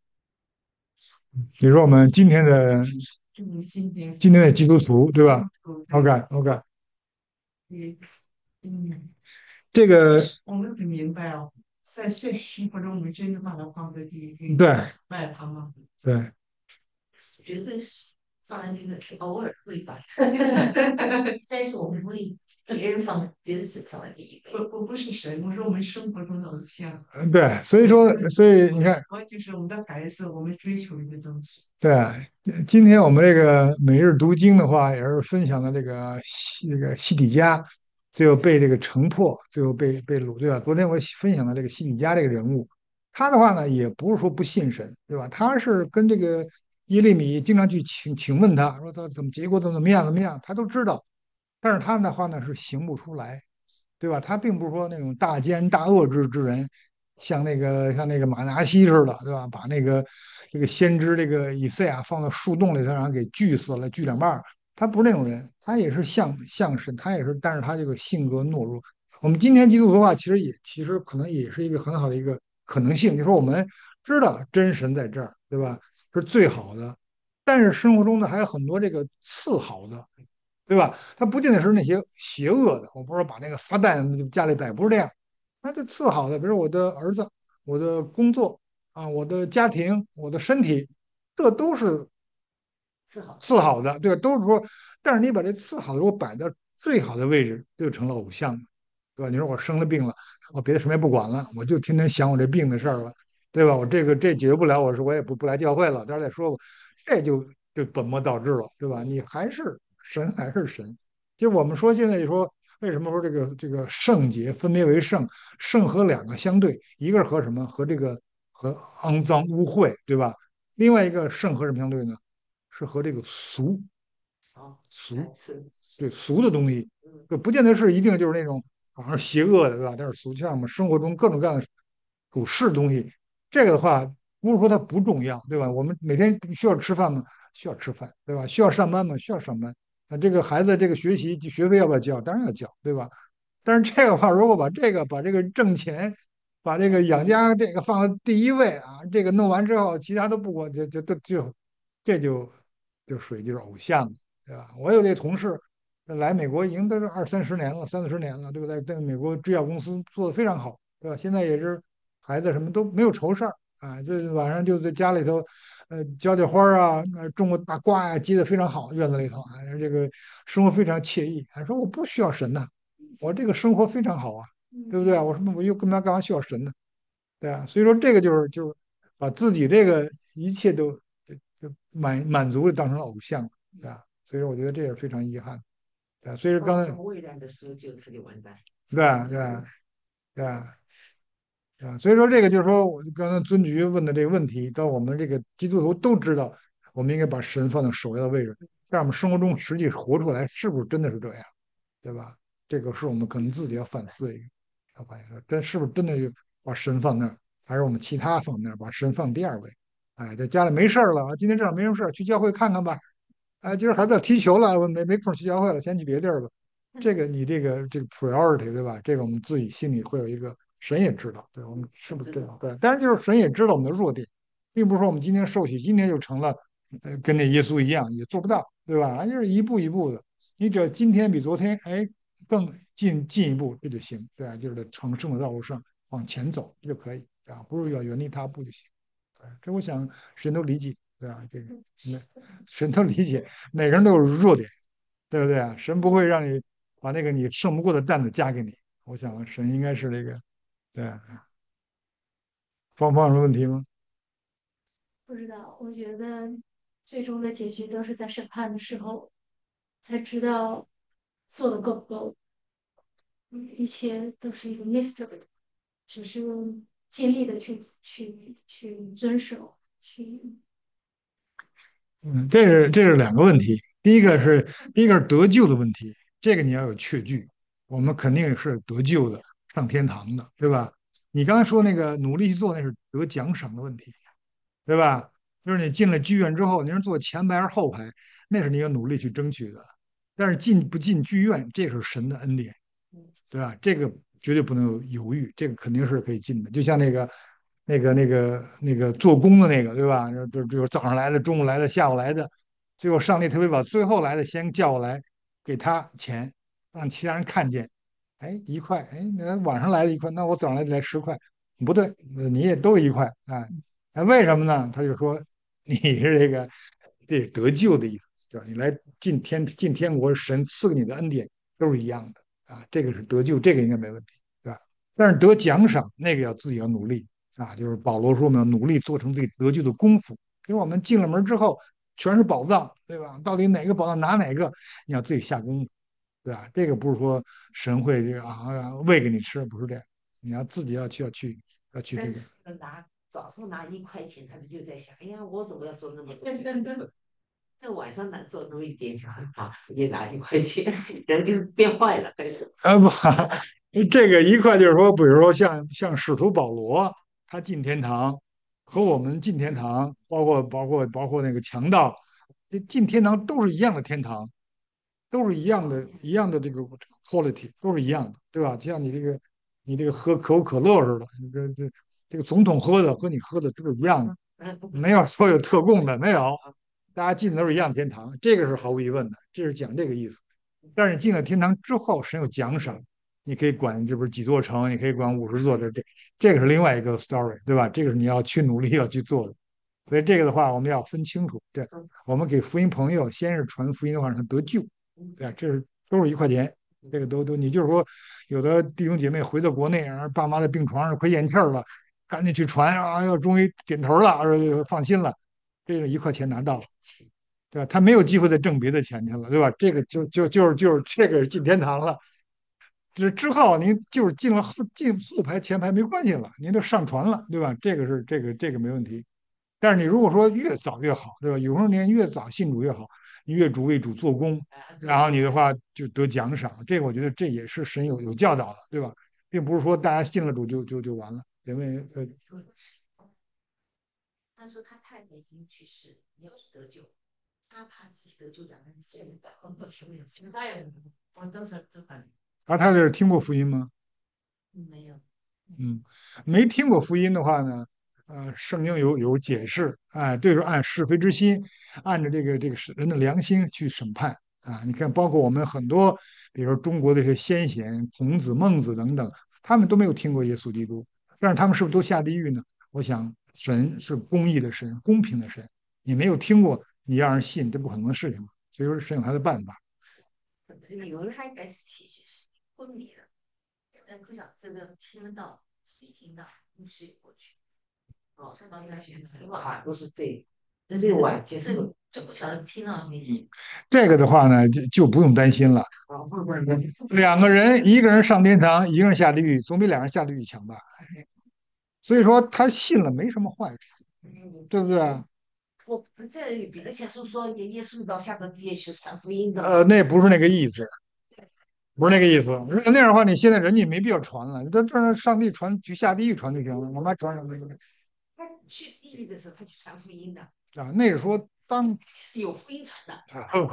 比如说我们今天的就我们今天的基督徒，对吧？OK 对， OK， 也嗯， 这个我们很明白哦，在现实生活中，我们真的把它放在第一位， 对拜他吗？ 对。 绝对是放在那个偶尔会吧，但是我们会别人放别的是放在第一位。 不是神，我说我们生活中的偶像， 对，所以说，所以你看， 就是我们的孩子，我们追求一个东西。 对啊，今天我们这个每日读经的话，也是分享的这个西底家，最后被这个城破，最后被掳，对吧？昨天我分享的这个西底家这个人物，他的话呢，也不是说不信神，对吧？他是跟这个耶利米经常去请问他说他怎么结果怎么样，他都知道，但是他的话呢是行不出来，对吧？他并不是说那种大奸大恶之人，像那个马拿西似的，对吧？把这个先知这个以赛亚放到树洞里头，然后给锯死了，锯2半他不是那种人，他也是像神，他也是，但是他这个性格懦弱。我们今天基督徒的话，其实可能也是一个很好的一个可能性，就是说我们知道真神在这儿，对吧？是最好的，但是生活中呢还有很多这个次好的，对吧？他不见得是那些邪恶的，我不是说把那个撒旦家里摆，不是这样。那就次好的，比如我的儿子、我的工作啊、我的家庭、我的身体，这都是是好的。 次好的，对，都是说，但是你把这次好的给我摆到最好的位置，就成了偶像了，对吧？你说我生了病了，我别的什么也不管了，我就天天想我这病的事儿了，对吧？我这解决不了，我也不来教会了，待会儿再说吧，这就本末倒置了，对吧？你还是神还是神，就是我们说现在就说为什么说这个圣洁分别为圣，圣和两个相对，一个是和什么？和这个和肮脏污秽，对吧？另外一个圣和什么相对呢？是和这个俗哦， 俗是， 对俗的东西， 嗯， 不见得是一定就是那种好像邪恶的，对吧？但是俗，像我们生活中各种各样的属世的东西，这个的话不是说它不重要，对吧？我们每天需要吃饭吗？需要吃饭，对吧？需要上班吗？需要上班。 这个孩子这个学习学费要不要交？当然要交，对吧？但是这个话，如果把这个挣钱，把这个养家这个放在第一位啊，这个弄完之后，其他都不管，这就属于就是偶像了，对吧？我有这同事来美国已经都是二三十年了，三四十年了，对不对？在美国制药公司做的非常好，对吧？现在也是孩子什么都没有愁事儿啊，这晚上就在家里头，浇浇花儿啊，种个大瓜呀、结的非常好，院子里头啊，这个生活非常惬意。还说我不需要神呐，我这个生活非常好啊，对不对啊？我说我又干嘛需要神呢？对啊，所以说这个就是把自己这个一切都就满足当成了偶像，对吧？所以说我觉得这也是非常遗憾，对啊。所以说刚才未来的时候就他就完蛋。 对啊对啊对啊对啊，所以说这个就是说，我刚才尊局问的这个问题，到我们这个基督徒都知道，我们应该把神放在首要的位置，但我们生活中实际活出来是不是真的是这样，对吧？这个是我们可能自己要反思一个，要反映说，这是不是真的就把神放那儿，还是我们其他放那儿，把神放第二位？哎，这家里没事儿了，今天正好没什么事儿，去教会看看吧。哎，今儿孩子要踢球了，我没空去教会了，先去别地儿吧。这个你这个 priority 对吧？这个我们自己心里会有一个，神也知道，对我们是不是这样？对，但是就是神也知道我们的弱点，并不是说我们今天受洗，今天就成了，跟那耶稣一样，也做不到，对吧？就是一步一步的，你只要今天比昨天，哎，更进一步，这就行，对吧？就是在成圣的道路上往前走就可以，啊，不是要原地踏步就行。对，这我想神都理解，对吧？这个那神都理解，每个人都有弱点，对不对啊？神不会让你把那个你胜不过的担子加给你。我想神应该是这个，对啊。方有什么问题吗？ 不知道，我觉得最终的结局都是在审判的时候才知道做的够不够，一切都是一个 mystery，只是尽力的去遵守，去嗯，这是两个问题。第一个是得救的问题，这个你要有确据，我们肯定是得救的，上天堂的，对吧？你刚才说那个努力去做，那是得奖赏的问题，对吧？就是你进了剧院之后，你是坐前排还是后排，那是你要努力去争取的。但是进不进剧院，这是神的恩典，对吧？这个绝对不能有犹豫，这个肯定是可以进的。就像那个做工的那个，对吧？就早上来的、中午来的、下午来的，最后上帝特别把最后来的先叫过来，给他钱，让其他人看见，哎，一块，哎，那晚上来的一块，那我早上来10块，不对，你也都一块啊。哎，为什么呢？他就说你是这是得救的意思，对吧？你来进天国，神赐给你的恩典都是一样的啊，这个是得救，这个应该没问题，对吧？但是得奖赏那个要自己要努力啊，就是保罗说我们要努力做成自己得救的功夫。就是我们进了门之后全是宝藏，对吧？到底哪个宝藏拿哪个，你要自己下功夫，对吧？这个不是说神会喂给你吃，不是这样，你要自己要去这但个。 是早上拿1块钱，他就在想，哎呀，我怎么要做那么多？那晚上拿做那么一点就很好，也拿1块钱，人就变坏了，开始。 不，这个一块就是说，比如说像使徒保罗，他进天堂，和我们进天堂，包括那个强盗，这进天堂都是一样的天堂，都是一样的这个 quality，都是一样的，对吧？就像你这个喝可口可乐似的，这个总统喝的和你喝的都是一样的，没有说有特供的，没有，大家进的都是一样天堂，这个是毫无疑问的，这是讲这个意思。但是你进了天堂之后，神有奖赏，你可以管这不是几座城，你可以管50座，这个是另外一个 story，对吧？这个是你要去努力要去做的。所以这个的话，我们要分清楚。对，我们给福音朋友，先是传福音的话，让他得救，对吧？这都是1块钱，这个都，你就是说，有的弟兄姐妹回到国内，然后爸妈在病床上快咽气儿了，赶紧去传啊，要终于点头了，放心了，这个1块钱拿到了。对吧？他没有机会再挣别的钱去了，对吧？这个就是这个进天堂了。就是之后您就是进后排前排没关系了，您都上传了，对吧？这个没问题。但是你如果说越早越好，对吧？有时候您越早信主越好，你越主为主做工，然后你的话就得奖赏。这个我觉得这也是神有教导的，对吧？并不是说大家信了主就完了，因为他说他太太已经去世，没有得救。 他怕自己得救，两个人见不到，什么也他也我当时这反啊，他这听过福音吗？ 没有。 嗯，没听过福音的话呢，圣经有解释，哎，对，说按是非之心，按照这个人的良心去审判啊。你看，包括我们很多，比如说中国的这些先贤，孔子、孟子等等，他们都没有听过耶稣基督，但是他们是不是都下地狱呢？我想，神是公义的神，公平的神，你没有听过，你让人信，这不可能的事情嘛。所以说，神有他的办法。 有人还开始提起是昏迷了，但不晓得这个听得到没听到，不是过去。 哦， 这方面学什词么耳朵是对的，那这个晚间这个就不晓得听到没听。 这个的话呢，就不用担心了。 啊，不是， 两个人，一个人上天堂，一个人下地狱，总比两人下地狱强吧？所以说他信了没什么坏处，对不对？ 我这彼得前书说，耶稣到下个地狱去传福音的嘛。 那不是那个意思，不是那个意思。如果那样的话，你现在人家没必要传了，这上帝传去下地狱传就行了，我们还传什么他去地狱的时候，他去传福音的， 啊？那是说当， 是有福音传的。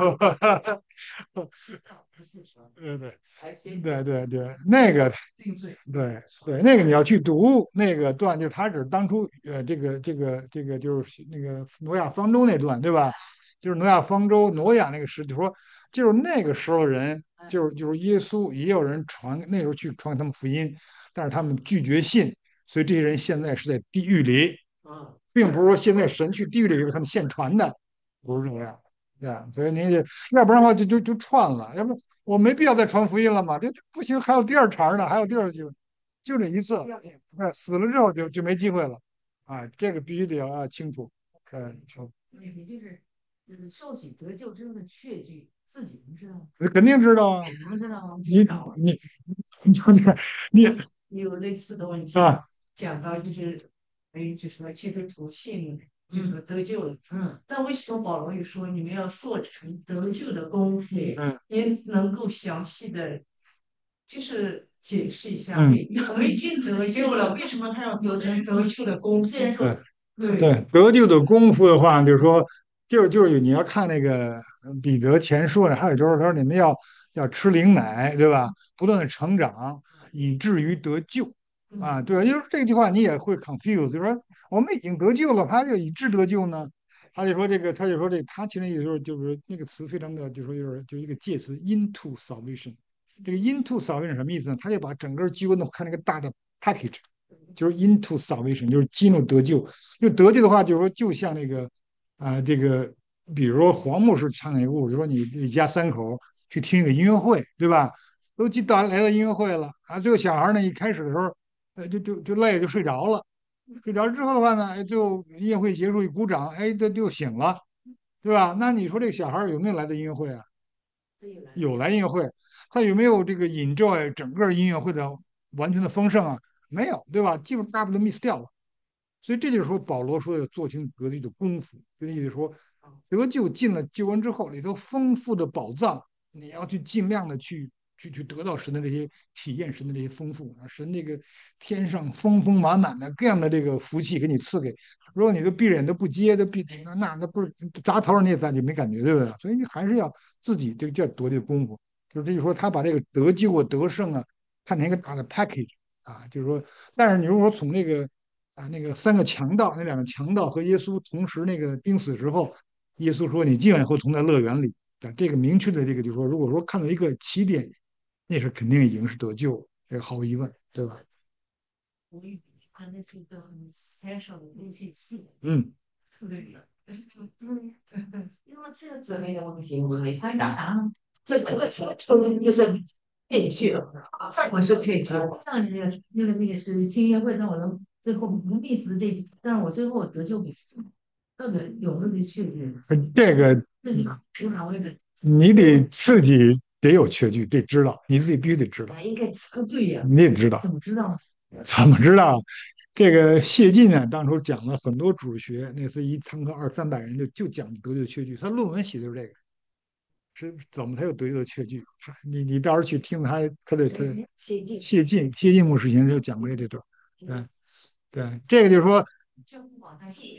不是说， 对还非对对对，那个定罪。 对对，那个你要去读那个段，就是他指当初这个就是那个挪亚方舟那段，对吧？就是挪亚方舟，挪亚那个时，就说就是那个时候的人，就是耶稣也有人传，那时候去传他们福音，但是他们拒绝信，所以这些人现在是在地狱里， 嗯， 并不是说现在神去地狱里给他们现传的，不是这样，对吧？所以您要不然的话就串了，要不我没必要再传福音了嘛，这不行，还有第二茬呢，还有第二句。就这一次，死了之后就没机会了，啊，这个必须得要清楚， 你就是受洗得救真的确据，自己能知道吗？ 肯定知道啊， 能知道吗？ 你你你有类似的问题， 啊， 讲到就是就是说基督徒信就是得救了，但为什么保罗又说你们要做成得救的功夫？您能够详细的，就是解释一下，我们已经得救了，为什么还要做成得救的功夫？ 对得救的功夫的话，就是说，就是你要看那个彼得前书呢，还有就是说你们要吃灵奶，对吧？不断的成长，以至于得救啊，对吧？就是这句话你也会 confuse，就是说我们已经得救了，还要以致得救呢？他就说这个，他就说这，他其实意思就是那个词非常的，就说就是一个介词 into salvation。这个 into salvation 什么意思呢？他就把整个救恩的看那个大的 package，就是 into salvation，就是进入得救。就得救的话，就是说，就像那个这个，比如说黄牧师唱那个故事，就说你一家三口去听一个音乐会，对吧？都来到音乐会了啊，这个小孩呢一开始的时候，就累就睡着了，睡着之后的话呢，就音乐会结束一鼓掌，哎，这就醒了，对吧？那你说这个小孩有没有来到音乐会啊？有来音乐会，他有没有这个 enjoy 整个音乐会的完全的丰盛啊？没有，对吧？基本大部分都 miss 掉了。所以这就是说，保罗说要做清得救的功夫，就意思说，得救进了救恩之后，里头丰富的宝藏，你要去尽量的去得到神的这些体验，神的这些丰富啊，神这个天上丰丰满满的各样的这个福气给你赐给。如果你都闭着眼都不接，那不是砸头上你也咱就没感觉，对不对？所以你还是要自己这个叫得的功夫。就这就说他把这个得救啊、得胜啊看成一个大的 package 啊，就是说，但是你如果从那个三个强盗，那两个强盗和耶稣同时那个钉死之后，耶稣说："你今晚以后同在乐园里。"这个明确的这个就是说，如果说看到一个起点，那是肯定已经是得救了，这个毫无疑问，对吧？ 无与他那是一个很 special 的东西， 嗯， 对的。 因为这个责任的问题，我没看到啊。这个就是骗去了，我是骗去了。 上你那个是新约会，但我能最后不 miss 这些，但是我最后得救没到底有没有确据？ 这个这是平常为的。 你得自己得有确据，得知道，你自己必须得知道， 应该对呀， 你得知道， 怎么知道？ 怎么知道？这个谢晋呢，当初讲了很多主学，那次一堂课200-300人就讲得救确据，他论文写的就是这个。是怎么他有得救的确据？你到时候去听他的谢晋牧师以前就讲过这段，对对，这个就是说， 这不往他信。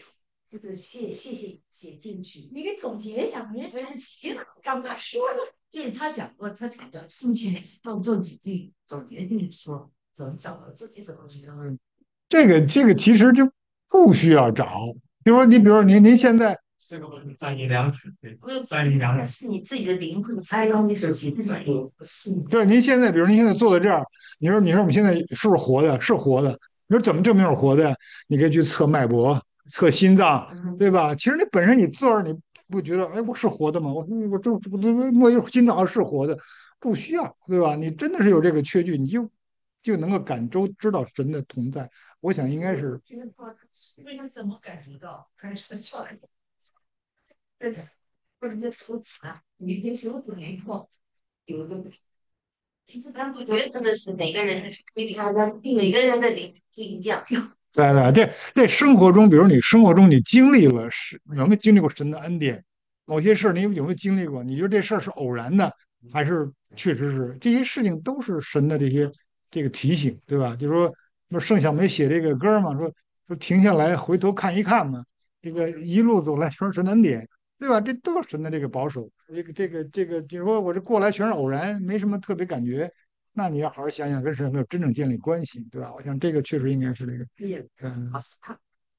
就是写进去。 你给总结一下，人家真奇了，张大师。 就是他讲过，他讲的进去动做几句总结，就是说怎么找到自己怎么样。 这个其实就不需要找。比如说，你比如说您现在这个问题三言两语，对， 不是三言两语。 是你自己的灵魂才让你自己自己，不是你。 对，您现在，比如您现在坐在这儿，你说我们现在是不是活的？是活的。你说怎么证明是活的？你可以去测脉搏、测心脏，对吧？其实你本身你坐着，你不觉得，哎，我是活的吗？我摸一心脏是活的，不需要，对吧？你真的是有这个缺据，你就能够感周知道神的同在。我想应该是为了怎么感觉到？开始叫人， 对的，不能再说词啊，你已经学过以后，有一个，其实但我觉得真的是每个人每个人的灵不一样。 对对，这生活中，比如你生活中你经历了有没有经历过神的恩典？某些事儿你有没有经历过？你觉得这事儿是偶然的，还是确实是这些事情都是神的这个提醒，对吧？就是说盛小梅写这个歌嘛，说停下来回头看一看嘛，这个一路走来全是神的恩典，对吧？这都是神的这个保守。这个，就是说我这过来全是偶然，没什么特别感觉。那你要好好想想，跟神有没有真正建立关系，对吧？我想这个确实应该是这个。 也嗯， 好是他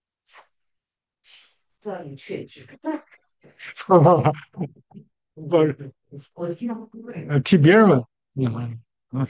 这样有确据。 不是， 我听到不会， 替别人问，嗯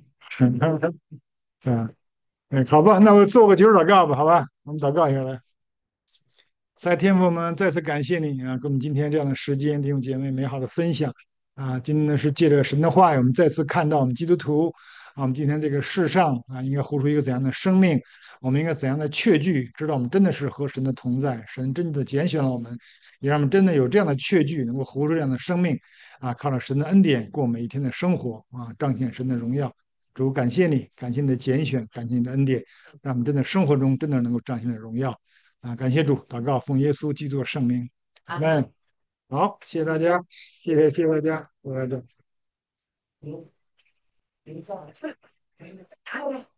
嗯，好吧，那我做个结束祷告吧，好吧，我们祷告一下来。在天父，我们再次感谢你啊，给我们今天这样的时间，弟兄姐妹美好的分享啊。今天呢是借着神的话语，我们再次看到我们基督徒啊，我们今天这个世上啊，应该活出一个怎样的生命？我们应该怎样的确据，知道我们真的是和神的同在，神真的拣选了我们，也让我们真的有这样的确据，能够活出这样的生命啊，靠着神的恩典过每一天的生活啊，彰显神的荣耀。主，感谢你，感谢你的拣选，感谢你的恩典，让我们真的生活中真的能够彰显你的荣耀。啊，感谢主，祷告奉耶稣基督的圣名，阿门。好，谢谢大家，谢谢大家，我在这。 你你放。